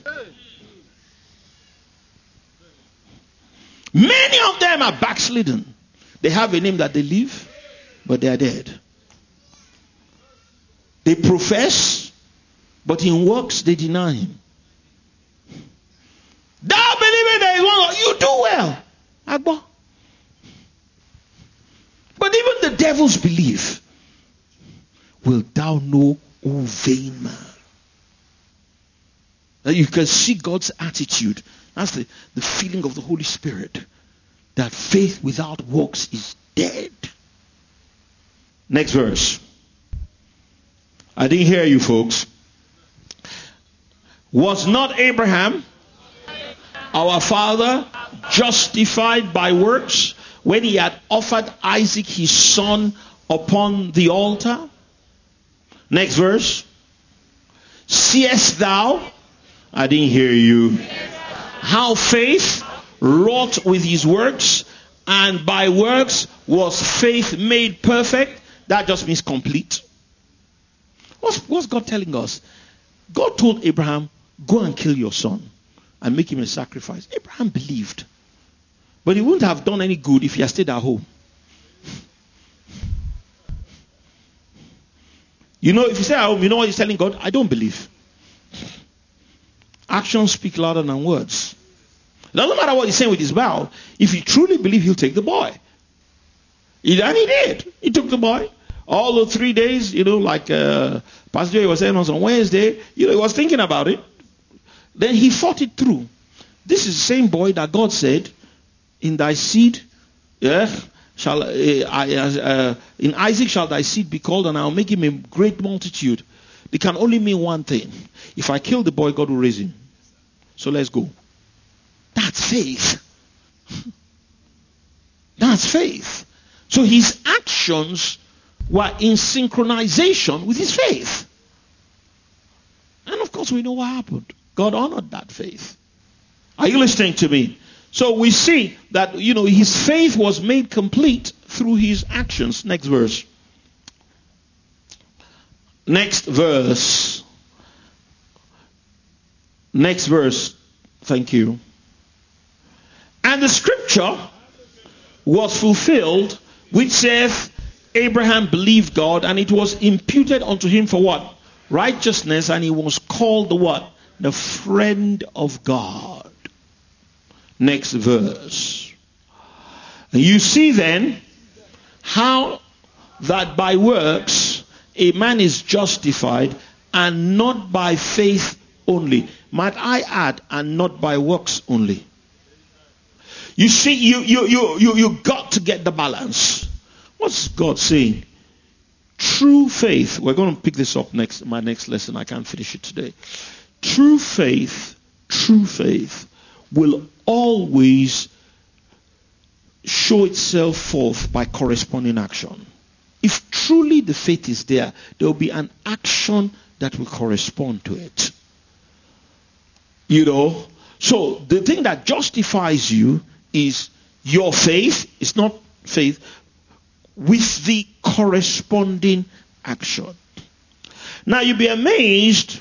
Many of them are backslidden. They have a name that they live, but they are dead. They profess, but in works they deny him. Thou believing there is one, you do well. Agbo. But even the devils believe. Wilt thou know, O vain man? Now you can see God's attitude. That's the, the feeling of the Holy Spirit. That faith without works is dead. Next verse. I didn't hear you folks. Was not Abraham, our father, justified by works when he had offered Isaac his son upon the altar? Next verse. Seest thou? I didn't hear you. How faith wrought with his works, and by works was faith made perfect. That just means complete. What's, what's God telling us? God told Abraham, go and kill your son and make him a sacrifice. Abraham believed. But he wouldn't have done any good if he had stayed at home. You know, if you stay at home, you know what he's telling God? I don't believe. Actions speak louder than words. It doesn't matter what he's saying with his mouth. If he truly believes, he'll take the boy. And he did. He took the boy. All the three days, you know, like uh, Pastor Joey was saying on Wednesday, you know, he was thinking about it. Then he fought it through. This is the same boy that God said, in thy seed, yeah, shall uh, I, uh, in Isaac shall thy seed be called, and I'll make him a great multitude. It can only mean one thing. If I kill the boy, God will raise him. So let's go. That's faith. That's faith. So his actions were in synchronization with his faith. And of course, course, we know what happened. God honored that faith. Are you listening to me? So we see that, you know, his faith was made complete through his actions. Next verse. Next verse. Next verse. Thank you. And the scripture was fulfilled, which saith, Abraham believed God, and it was imputed unto him for what? Righteousness, and he was called the what? The friend of God. Next verse. And you see then how that by works a man is justified, and not by faith only. Might I add, and not by works only. You see, you you you you you got to get the balance. What's God saying? True faith. We're going to pick this up next. My next lesson. I can't finish it today. True faith. True faith will always show itself forth by corresponding action. If truly the faith is there, there will be an action that will correspond to it. You know, so the thing that justifies you is your faith. It's not faith with the corresponding action. Now you'll be amazed.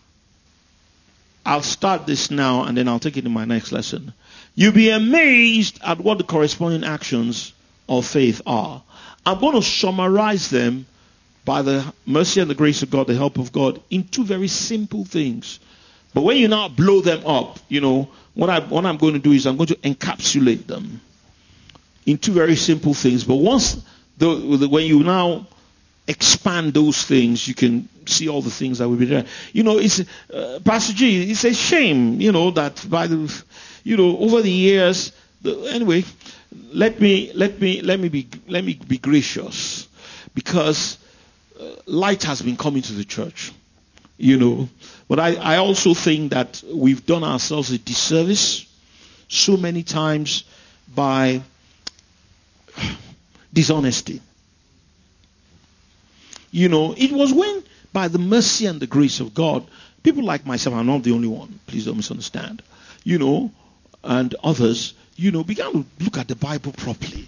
I'll start this now and then I'll take it in my next lesson. You'll be amazed at what the corresponding actions of faith are. I'm going to summarize them by the mercy and the grace of God, the help of God, in two very simple things. But when you now blow them up, you know, what, I, what I'm going to do is I'm going to encapsulate them in two very simple things. But once, the, the, when you now expand those things, you can see all the things that will be there. You know, it's uh, Pastor G, it's a shame, you know, that by the, you know, over the years, the, anyway, let me, let me, let me be, let me be gracious, because uh, light has been coming to the church, you know. But I, I also think that we've done ourselves a disservice so many times by dishonesty. You know, it was when, by the mercy and the grace of God, people like myself, I'm not the only one, please don't misunderstand, you know, and others, you know, began to look at the Bible properly.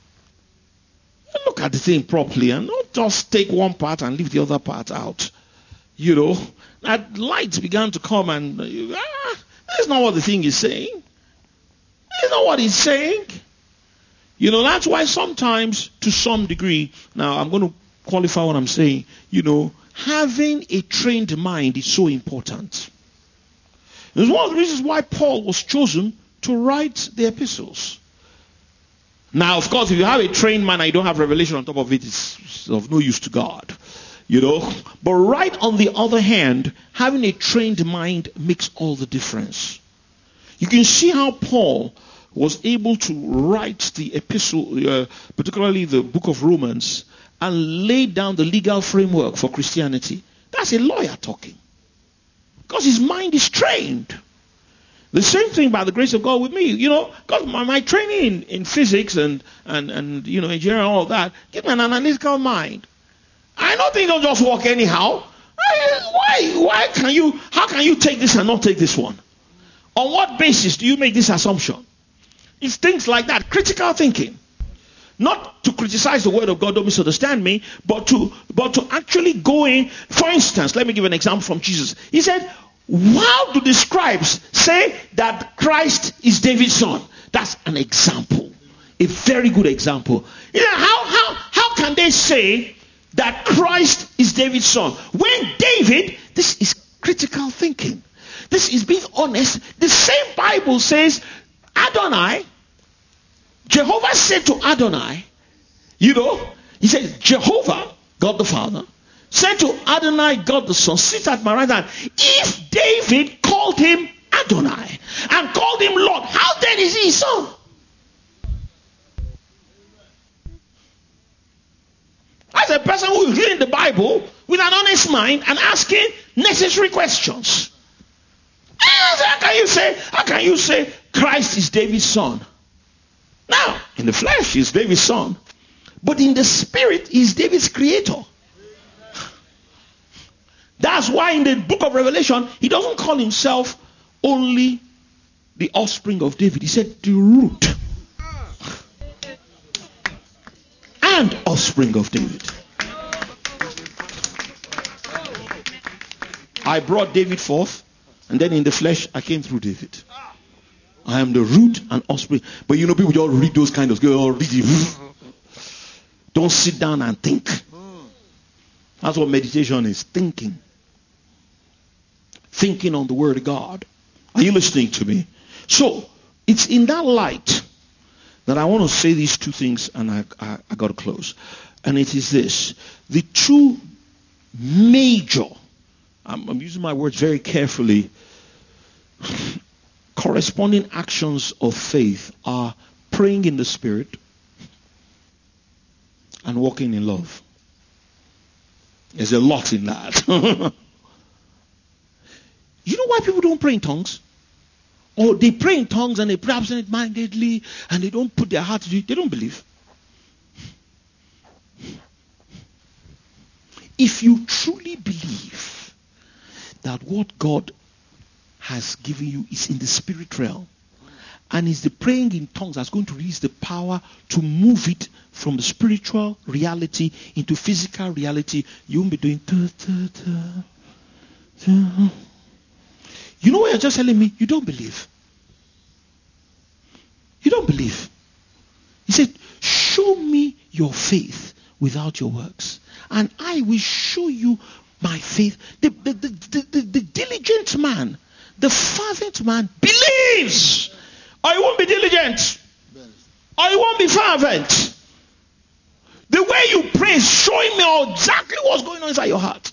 Look at the thing properly and not just take one part and leave the other part out. You know, that light began to come and, ah, that's not what the thing is saying. That's not what it's saying. You know, that's why sometimes, to some degree, now I'm going to qualify what I'm saying, you know, having a trained mind is so important. It's one of the reasons why Paul was chosen to write the epistles. Now, of course, if you have a trained mind and you don't have revelation on top of it, it's of no use to God. You know, but right on the other hand, having a trained mind makes all the difference. You can see how Paul was able to write the epistle, uh, particularly the book of Romans, and lay down the legal framework for Christianity. That's a lawyer talking. Because his mind is trained. The same thing by the grace of God with me. You know, because my, my training in, in physics and, and, and, you know, engineering and all that, give me an analytical mind. I know things don't just work anyhow. Why, why can you, how can you take this and not take this one? On what basis do you make this assumption? It's things like that. Critical thinking. Not to criticize the word of God, don't misunderstand me, but to, but to actually go in. For instance, let me give an example from Jesus. He said, how do the scribes say that Christ is David's son? That's an example. A very good example. You know, how, how, how can they say that Christ is David's son? When David, this is critical thinking. This is being honest. The same Bible says, Adonai, Jehovah said to Adonai, you know, he said, Jehovah, God the Father, said to Adonai, God the Son, sit at my right hand. If David called him Adonai and called him Lord, how then is he his son? As a person who is reading the Bible with an honest mind and asking necessary questions. How can you say, how can you say Christ is David's son? Now, in the flesh, he's David's son. But in the spirit, he's David's creator. That's why in the book of Revelation, he doesn't call himself only the offspring of David. He said the root and offspring of David. I brought David forth, and then in the flesh, I came through David. I am the root and offspring. But you know, people just read those kind of things. Don't sit down and think. That's what meditation is, thinking. Thinking on the word of God. Are you listening to me? So, it's in that light that I want to say these two things, and I, I, I got to close. And it is this. The two major, I'm, I'm using my words very carefully, corresponding actions of faith are praying in the Spirit and walking in love. There's a lot in that. You know why people don't pray in tongues? Or they pray in tongues and they pray absent-mindedly and they don't put their heart to it. They don't believe. If you truly believe that what God has given you is in the spirit realm, and it's the praying in tongues that's going to release the power to move it from the spiritual reality into physical reality, you won't be doing ta, ta, ta, ta. You know what you're just telling me? You don't believe. You don't believe. He said, show me your faith without your works, and I will show you my faith. The, the, the, the, the, the diligent man, the fervent man believes. I won't be diligent. I won't be fervent. The way you pray is showing me exactly what's going on inside your heart.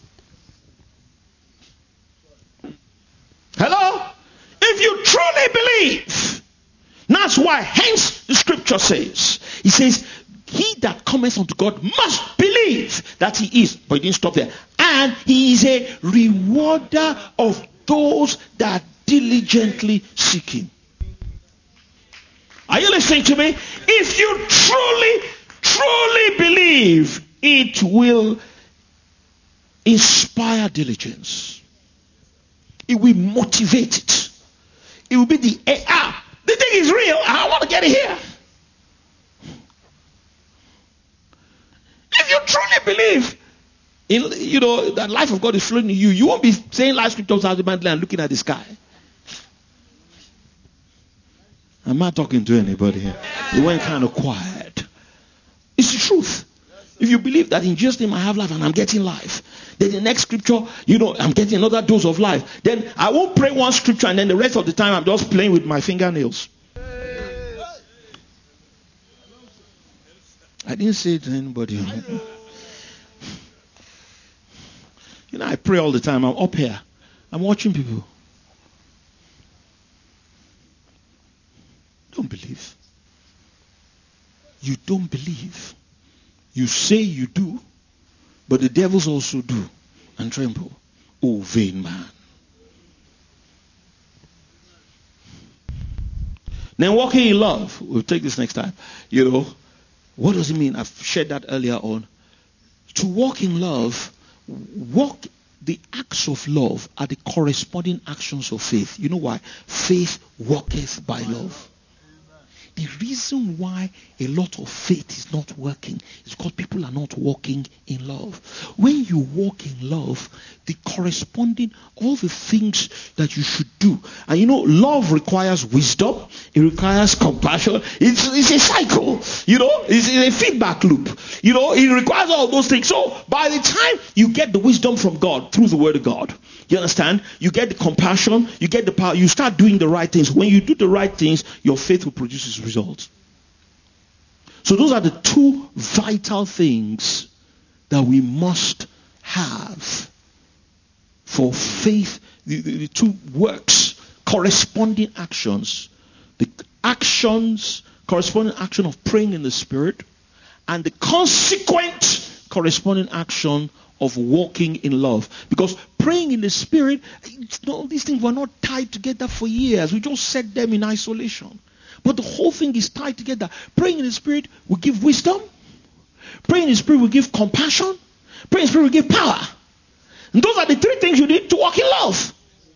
Hello? If you truly believe, that's why, hence the scripture says, he says, he that cometh unto God must believe that he is. But he didn't stop there. And he is a rewarder of those that diligently seek him. Are you listening to me? If you truly, truly believe, it will inspire diligence. It will motivate it. It will be the, ah, the thing is real. I want to get it here. If you truly believe, in, you know, that life of God is flowing in you, you won't be saying life scriptures out of the and looking at the sky. I'm not talking to anybody here. You went kind of quiet. It's the truth. If you believe that in Jesus' name I have life and I'm getting life, then the next scripture, you know, I'm getting another dose of life. Then I won't pray one scripture and then the rest of the time I'm just playing with my fingernails. I didn't say it to anybody. You know, I pray all the time. I'm up here. I'm watching people. Don't believe. You don't believe. You say you do, but the devils also do and tremble. Oh, vain man. Then walking in love. We'll take this next time. You know, what does it mean? I've shared that earlier on. To walk in love, walk the acts of love are the corresponding actions of faith. You know why? Faith walketh by love. The reason why a lot of faith is not working is because people are not walking in love. When you walk in love, the corresponding, all the things that you should do. And you know, love requires wisdom. It requires compassion. It's, it's a cycle. You know, it's, it's a feedback loop. You know, it requires all those things. So by the time you get the wisdom from God through the word of God, you understand? You get the compassion, you get the power, you start doing the right things. When you do the right things, your faith will produce its results. So those are the two vital things that we must have for faith, the, the, the two works, corresponding actions. The actions, corresponding action of praying in the Spirit, and the consequent corresponding action of walking in love. Because praying in the Spirit, all these things were not tied together for years. We just set them in isolation. But the whole thing is tied together. Praying in the Spirit will give wisdom. Praying in the Spirit will give compassion. Praying in the Spirit will give power. And those are the three things you need to walk in love.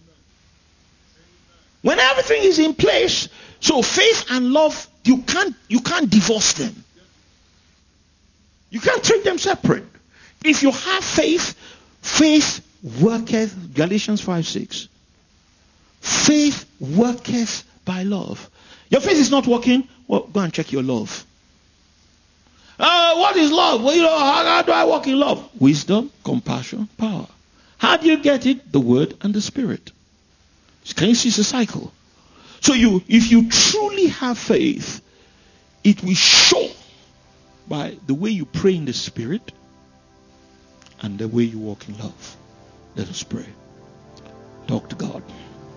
When everything is in place, so faith and love, you can't you can't divorce them. You can't treat them separate. If you have faith, faith worketh, Galatians five six. Faith worketh by love. Your faith is not working, well, go and check your love. Uh, what is love? Well, you know, how, how do I walk in love? Wisdom, compassion, power. How do you get it? The word and the spirit. Can you see it's a cycle? So you, if you truly have faith, it will show by the way you pray in the spirit and the way you walk in love. Let us pray. Talk to God.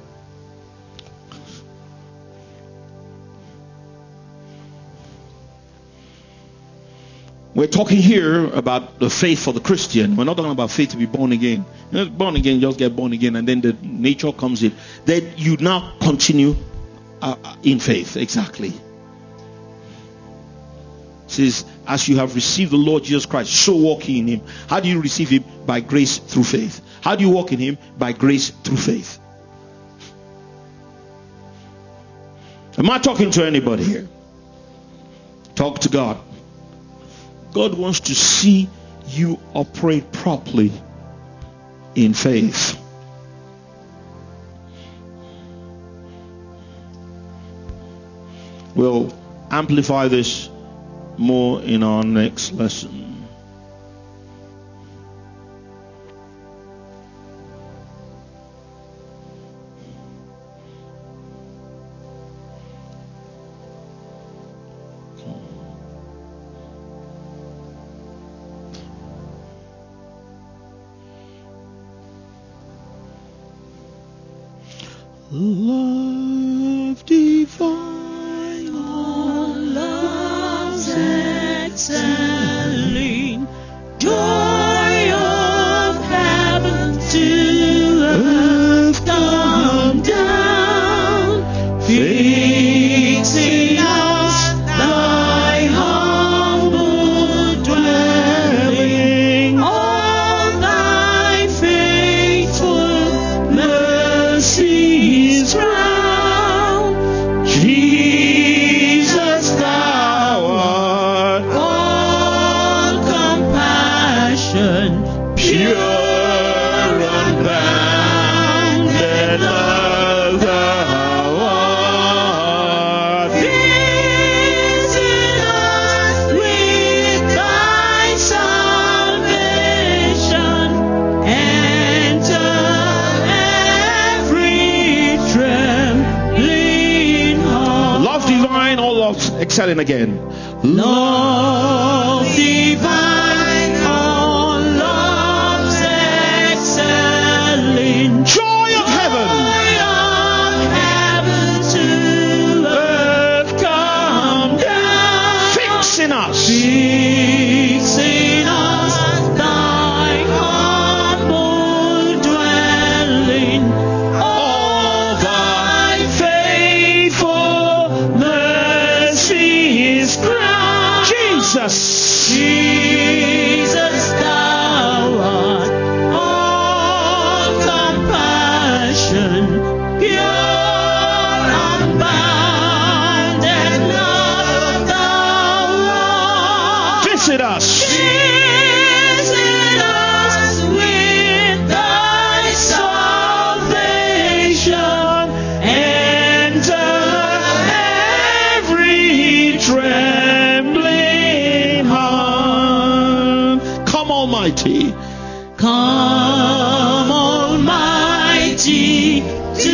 We're talking here about the faith for the Christian. We're not talking about faith to be born again. You know, born again, you just get born again, and then the nature comes in. Then you now continue uh, in faith. Exactly. It says, as you have received the Lord Jesus Christ, so walk in him. How do you receive him? By grace through faith. How do you walk in him? By grace through faith. Am I talking to anybody here? Talk to God. God wants to see you operate properly in faith. We'll amplify this more in our next lesson. Love divine, all love's excelling, joy of heaven to earth come down, fixing us thy humble dwelling, all thy faithful mercies round. Jesus, thou art all compassion, pure unbounded love thou art. Visit us with thy salvation, enter every trembling heart. Love divine, all love's excelling again. Love divine, all love's excelling, joy of heaven, joy of heaven to earth come down, fixing us, fixing us thy humble dwelling, all thy faithful mercies crown. Jesus, Jesus, thou art all compassion, pure unbounded love thou art. Visit us. Visit us with thy salvation, enter every trembling heart. Come, Almighty. Come, Almighty, to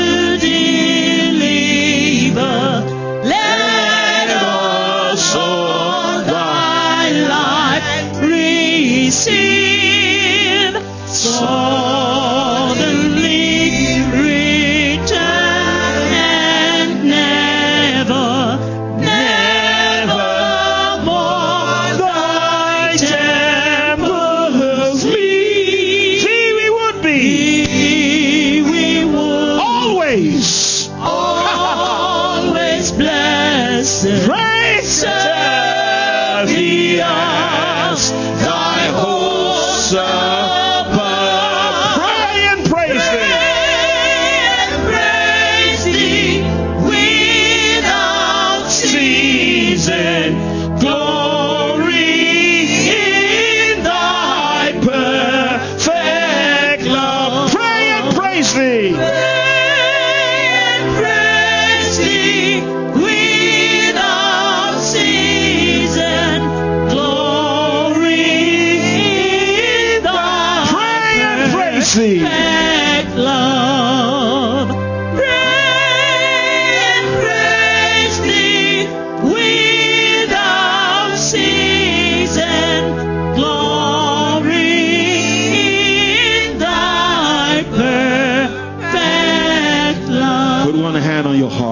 deliver. Let us all thy life receive. Suddenly return and never, never more thy temples leave. See, we would be. We would always, always blessed. Praise the us, thy hosts above.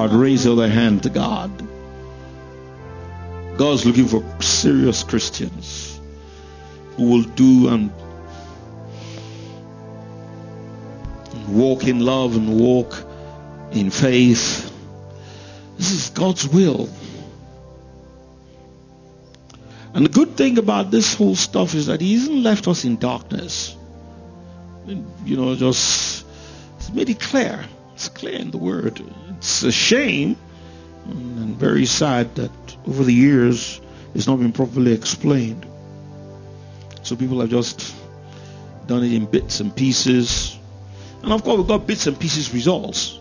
God. Raise the other hand to God. God's looking for serious Christians who will do and walk in love and walk in faith. This is God's will. And the good thing about this whole stuff is that He hasn't left us in darkness. You know, just He's made it clear. It's clear in the Word. It's a shame and very sad that over the years it's not been properly explained. So people have just done it in bits and pieces. And of course we've got bits and pieces results.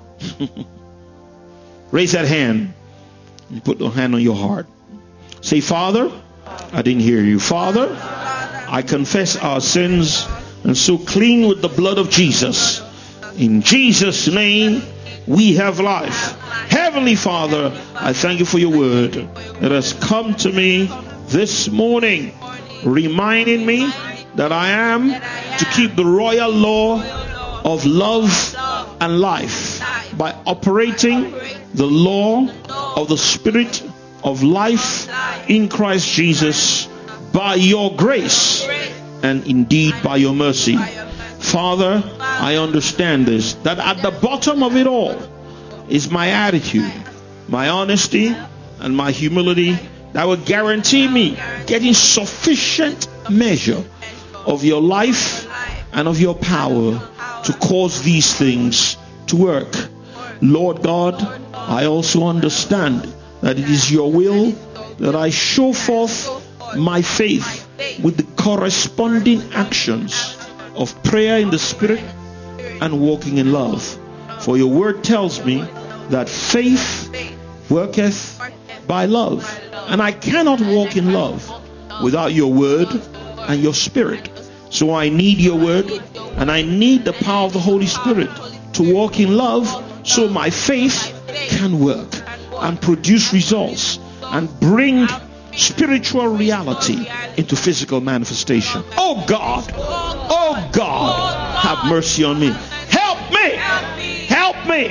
Raise that hand and put the hand on your heart. Say, Father, I didn't hear you. Father, I confess our sins and so clean with the blood of Jesus. In Jesus' name, we have life. Heavenly Father, I thank you for your word that has come to me this morning, reminding me that I am to keep the royal law of love and life by operating the law of the Spirit of life in Christ Jesus by your grace and indeed by your mercy. Father, I understand this, that at the bottom of it all is my attitude, my honesty, and my humility that will guarantee me getting sufficient measure of your life and of your power to cause these things to work. Lord God, I also understand that it is your will that I show forth my faith with the corresponding actions of prayer in the Spirit and walking in love. For your word tells me that faith worketh by love. And I cannot walk in love without your word and your Spirit. So I need your word and I need the power of the Holy Spirit to walk in love so my faith can work and produce results and bring spiritual reality into physical manifestation. Oh God, oh God, have mercy on me. Help me, help me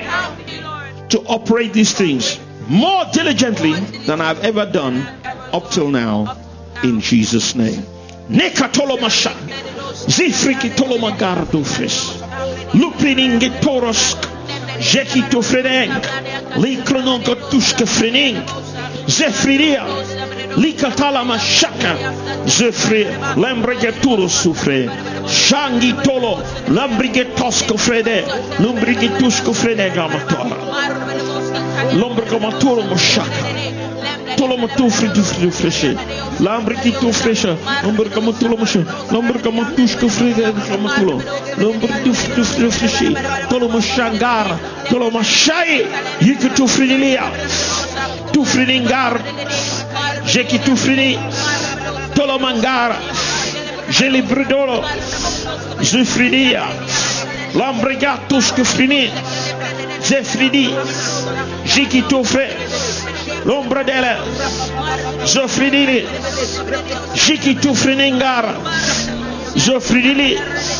to operate these things more diligently than I've ever done up till now, in Jesus' name. Nekatolomasha, Zifriki Tolomagardufres, Lupiningitorosk, Jekito Fredenk, Likronogotushka Frening, Zefridia, Likatala Mashaka, Zefri, Lambregeturo Sufre, Shangi Tolo, Lambrigetosko Frede, Lumbrigitusko Frede Gamatora, Lombrgamaturo Moshaka. Tolomatu fridu fridu freshe, lambrikitu fresha, lombrgamatulo moshe, lombrgamatushko fride gamatulo, lombrikitu fridu fridu freshe, tolomoshangara, tolomashai, yikitu fridilia, tu fridingar, jekitu fridi, tolomangara, jelibridolo, zufridia, lambrigatushko fridi, zefridi, jikitu fre. L'ombra della Zofridili Jikitu Frinengar Zofridili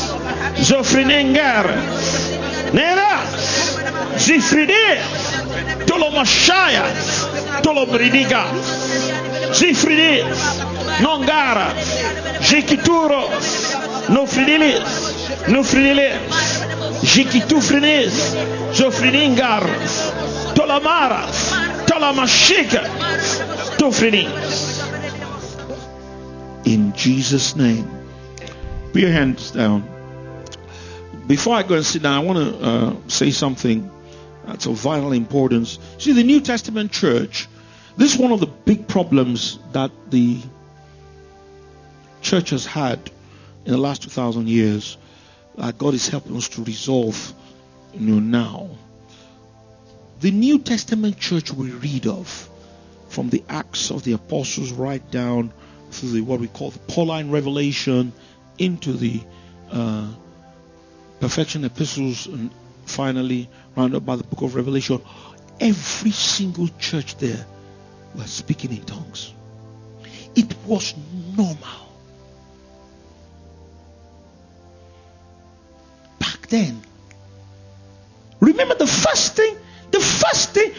Zofrinengar Nera Zifridi Tolomashaya Tolobridiga Zifridi Nongara Jikituro Nofridili Nofridili Jikitu Frinis Zofriningar Tolamara in Jesus' name. Put your hands down. Before I go and sit down, I want to uh, say something that's of vital importance. See, the New Testament church, this is one of the big problems that the church has had in the last two thousand years that God is helping us to resolve, you know, now. The New Testament church we read of, from the Acts of the Apostles right down through the what we call the Pauline Revelation into the uh, Perfection Epistles, and finally rounded up by the Book of Revelation, every single church there was speaking in tongues. It was normal. Back then, remember the first thing The first thing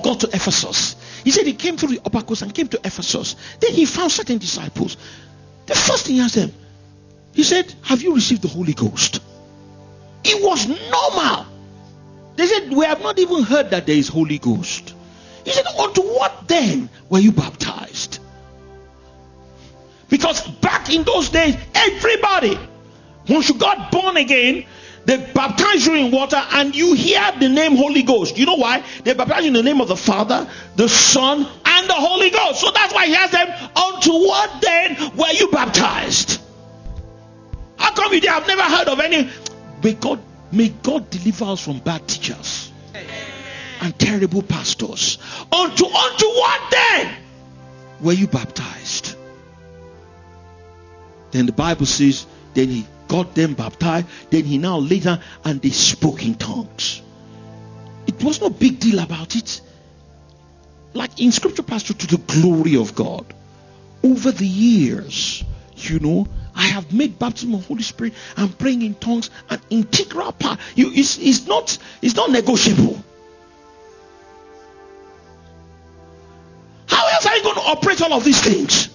got to Ephesus, he said he came through the upper coast and came to Ephesus. Then he found certain disciples. The first thing he asked them, he said, have you received the Holy Ghost? It was normal. They said, we have not even heard that there is Holy Ghost. He said, unto what then were you baptized? Because back in those days, everybody, once you got born again, they baptize you in water and you hear the name Holy Ghost. You know why? They baptize you in the name of the Father, the Son, and the Holy Ghost. So that's why he asked them, unto what then were you baptized? How come you have never heard of any? May God, may God deliver us from bad teachers and terrible pastors. Unto, unto what then were you baptized? Then the Bible says, then he got them baptized. Then he now later, and they spoke in tongues. It was no big deal about it. Like in scripture, pastor, to the glory of God. Over the years, you know, I have made baptism of Holy Spirit and praying in tongues an integral part. You, it's, it's not, it's not negotiable. How else are you going to operate all of these things?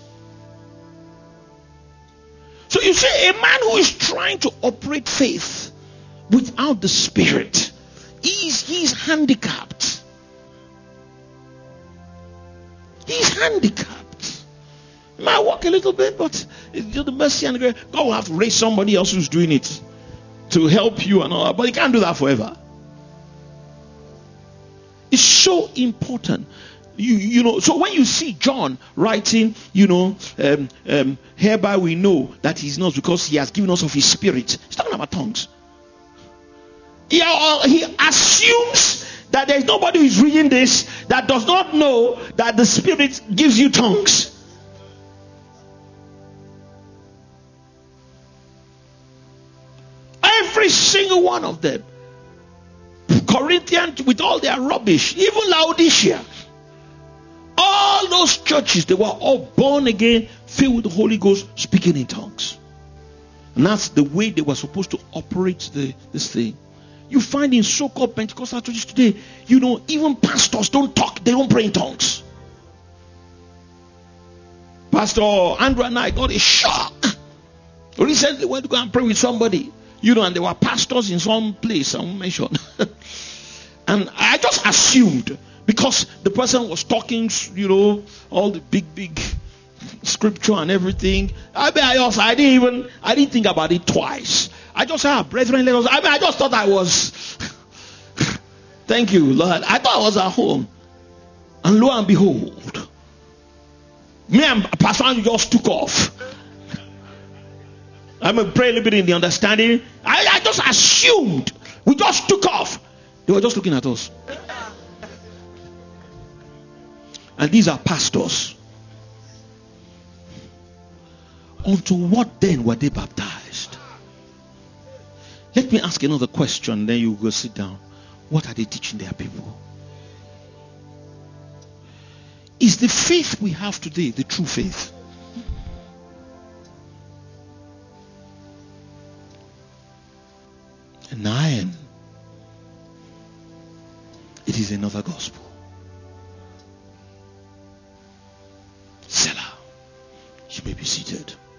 So you see, a man who is trying to operate faith without the Spirit, he's, he's handicapped. He's handicapped. He might walk a little bit, but the mercy and the grace, God will have to raise somebody else who's doing it to help you and all that. But he can't do that forever. It's so important. You, you know, so when you see John writing, you know, um, um, hereby we know that he's not, because he has given us of his Spirit. He's talking about tongues. He, uh, he assumes that there's nobody who is reading this that does not know that the Spirit gives you tongues. Every single one of them. Corinthians with all their rubbish, even Laodicea. All those churches, they were all born again, filled with the Holy Ghost, speaking in tongues. And that's the way they were supposed to operate the, this thing. You find in so-called Pentecostal churches today, you know, even pastors don't talk, they don't pray in tongues. Pastor Andrew and I got a shock. Recently went to go and pray with somebody, you know, and there were pastors in some place, I won't mention. And I just assumed, because the person was talking, you know, all the big, big scripture and everything. I mean, I also, I didn't even, I didn't think about it twice. I just said, ah, brethren, let us. I mean, I just thought I was. Thank you, Lord. I thought I was at home, and lo and behold, me and Pastor Andrew just took off. I'm a pray a little bit in the understanding. I, I just assumed we just took off. They were just looking at us. And these are pastors. Unto what then were they baptized? Let me ask another question, then you go sit down. What are they teaching their people? Is the faith we have today the true faith? Nine. It is another gospel. Selah. You may be seated.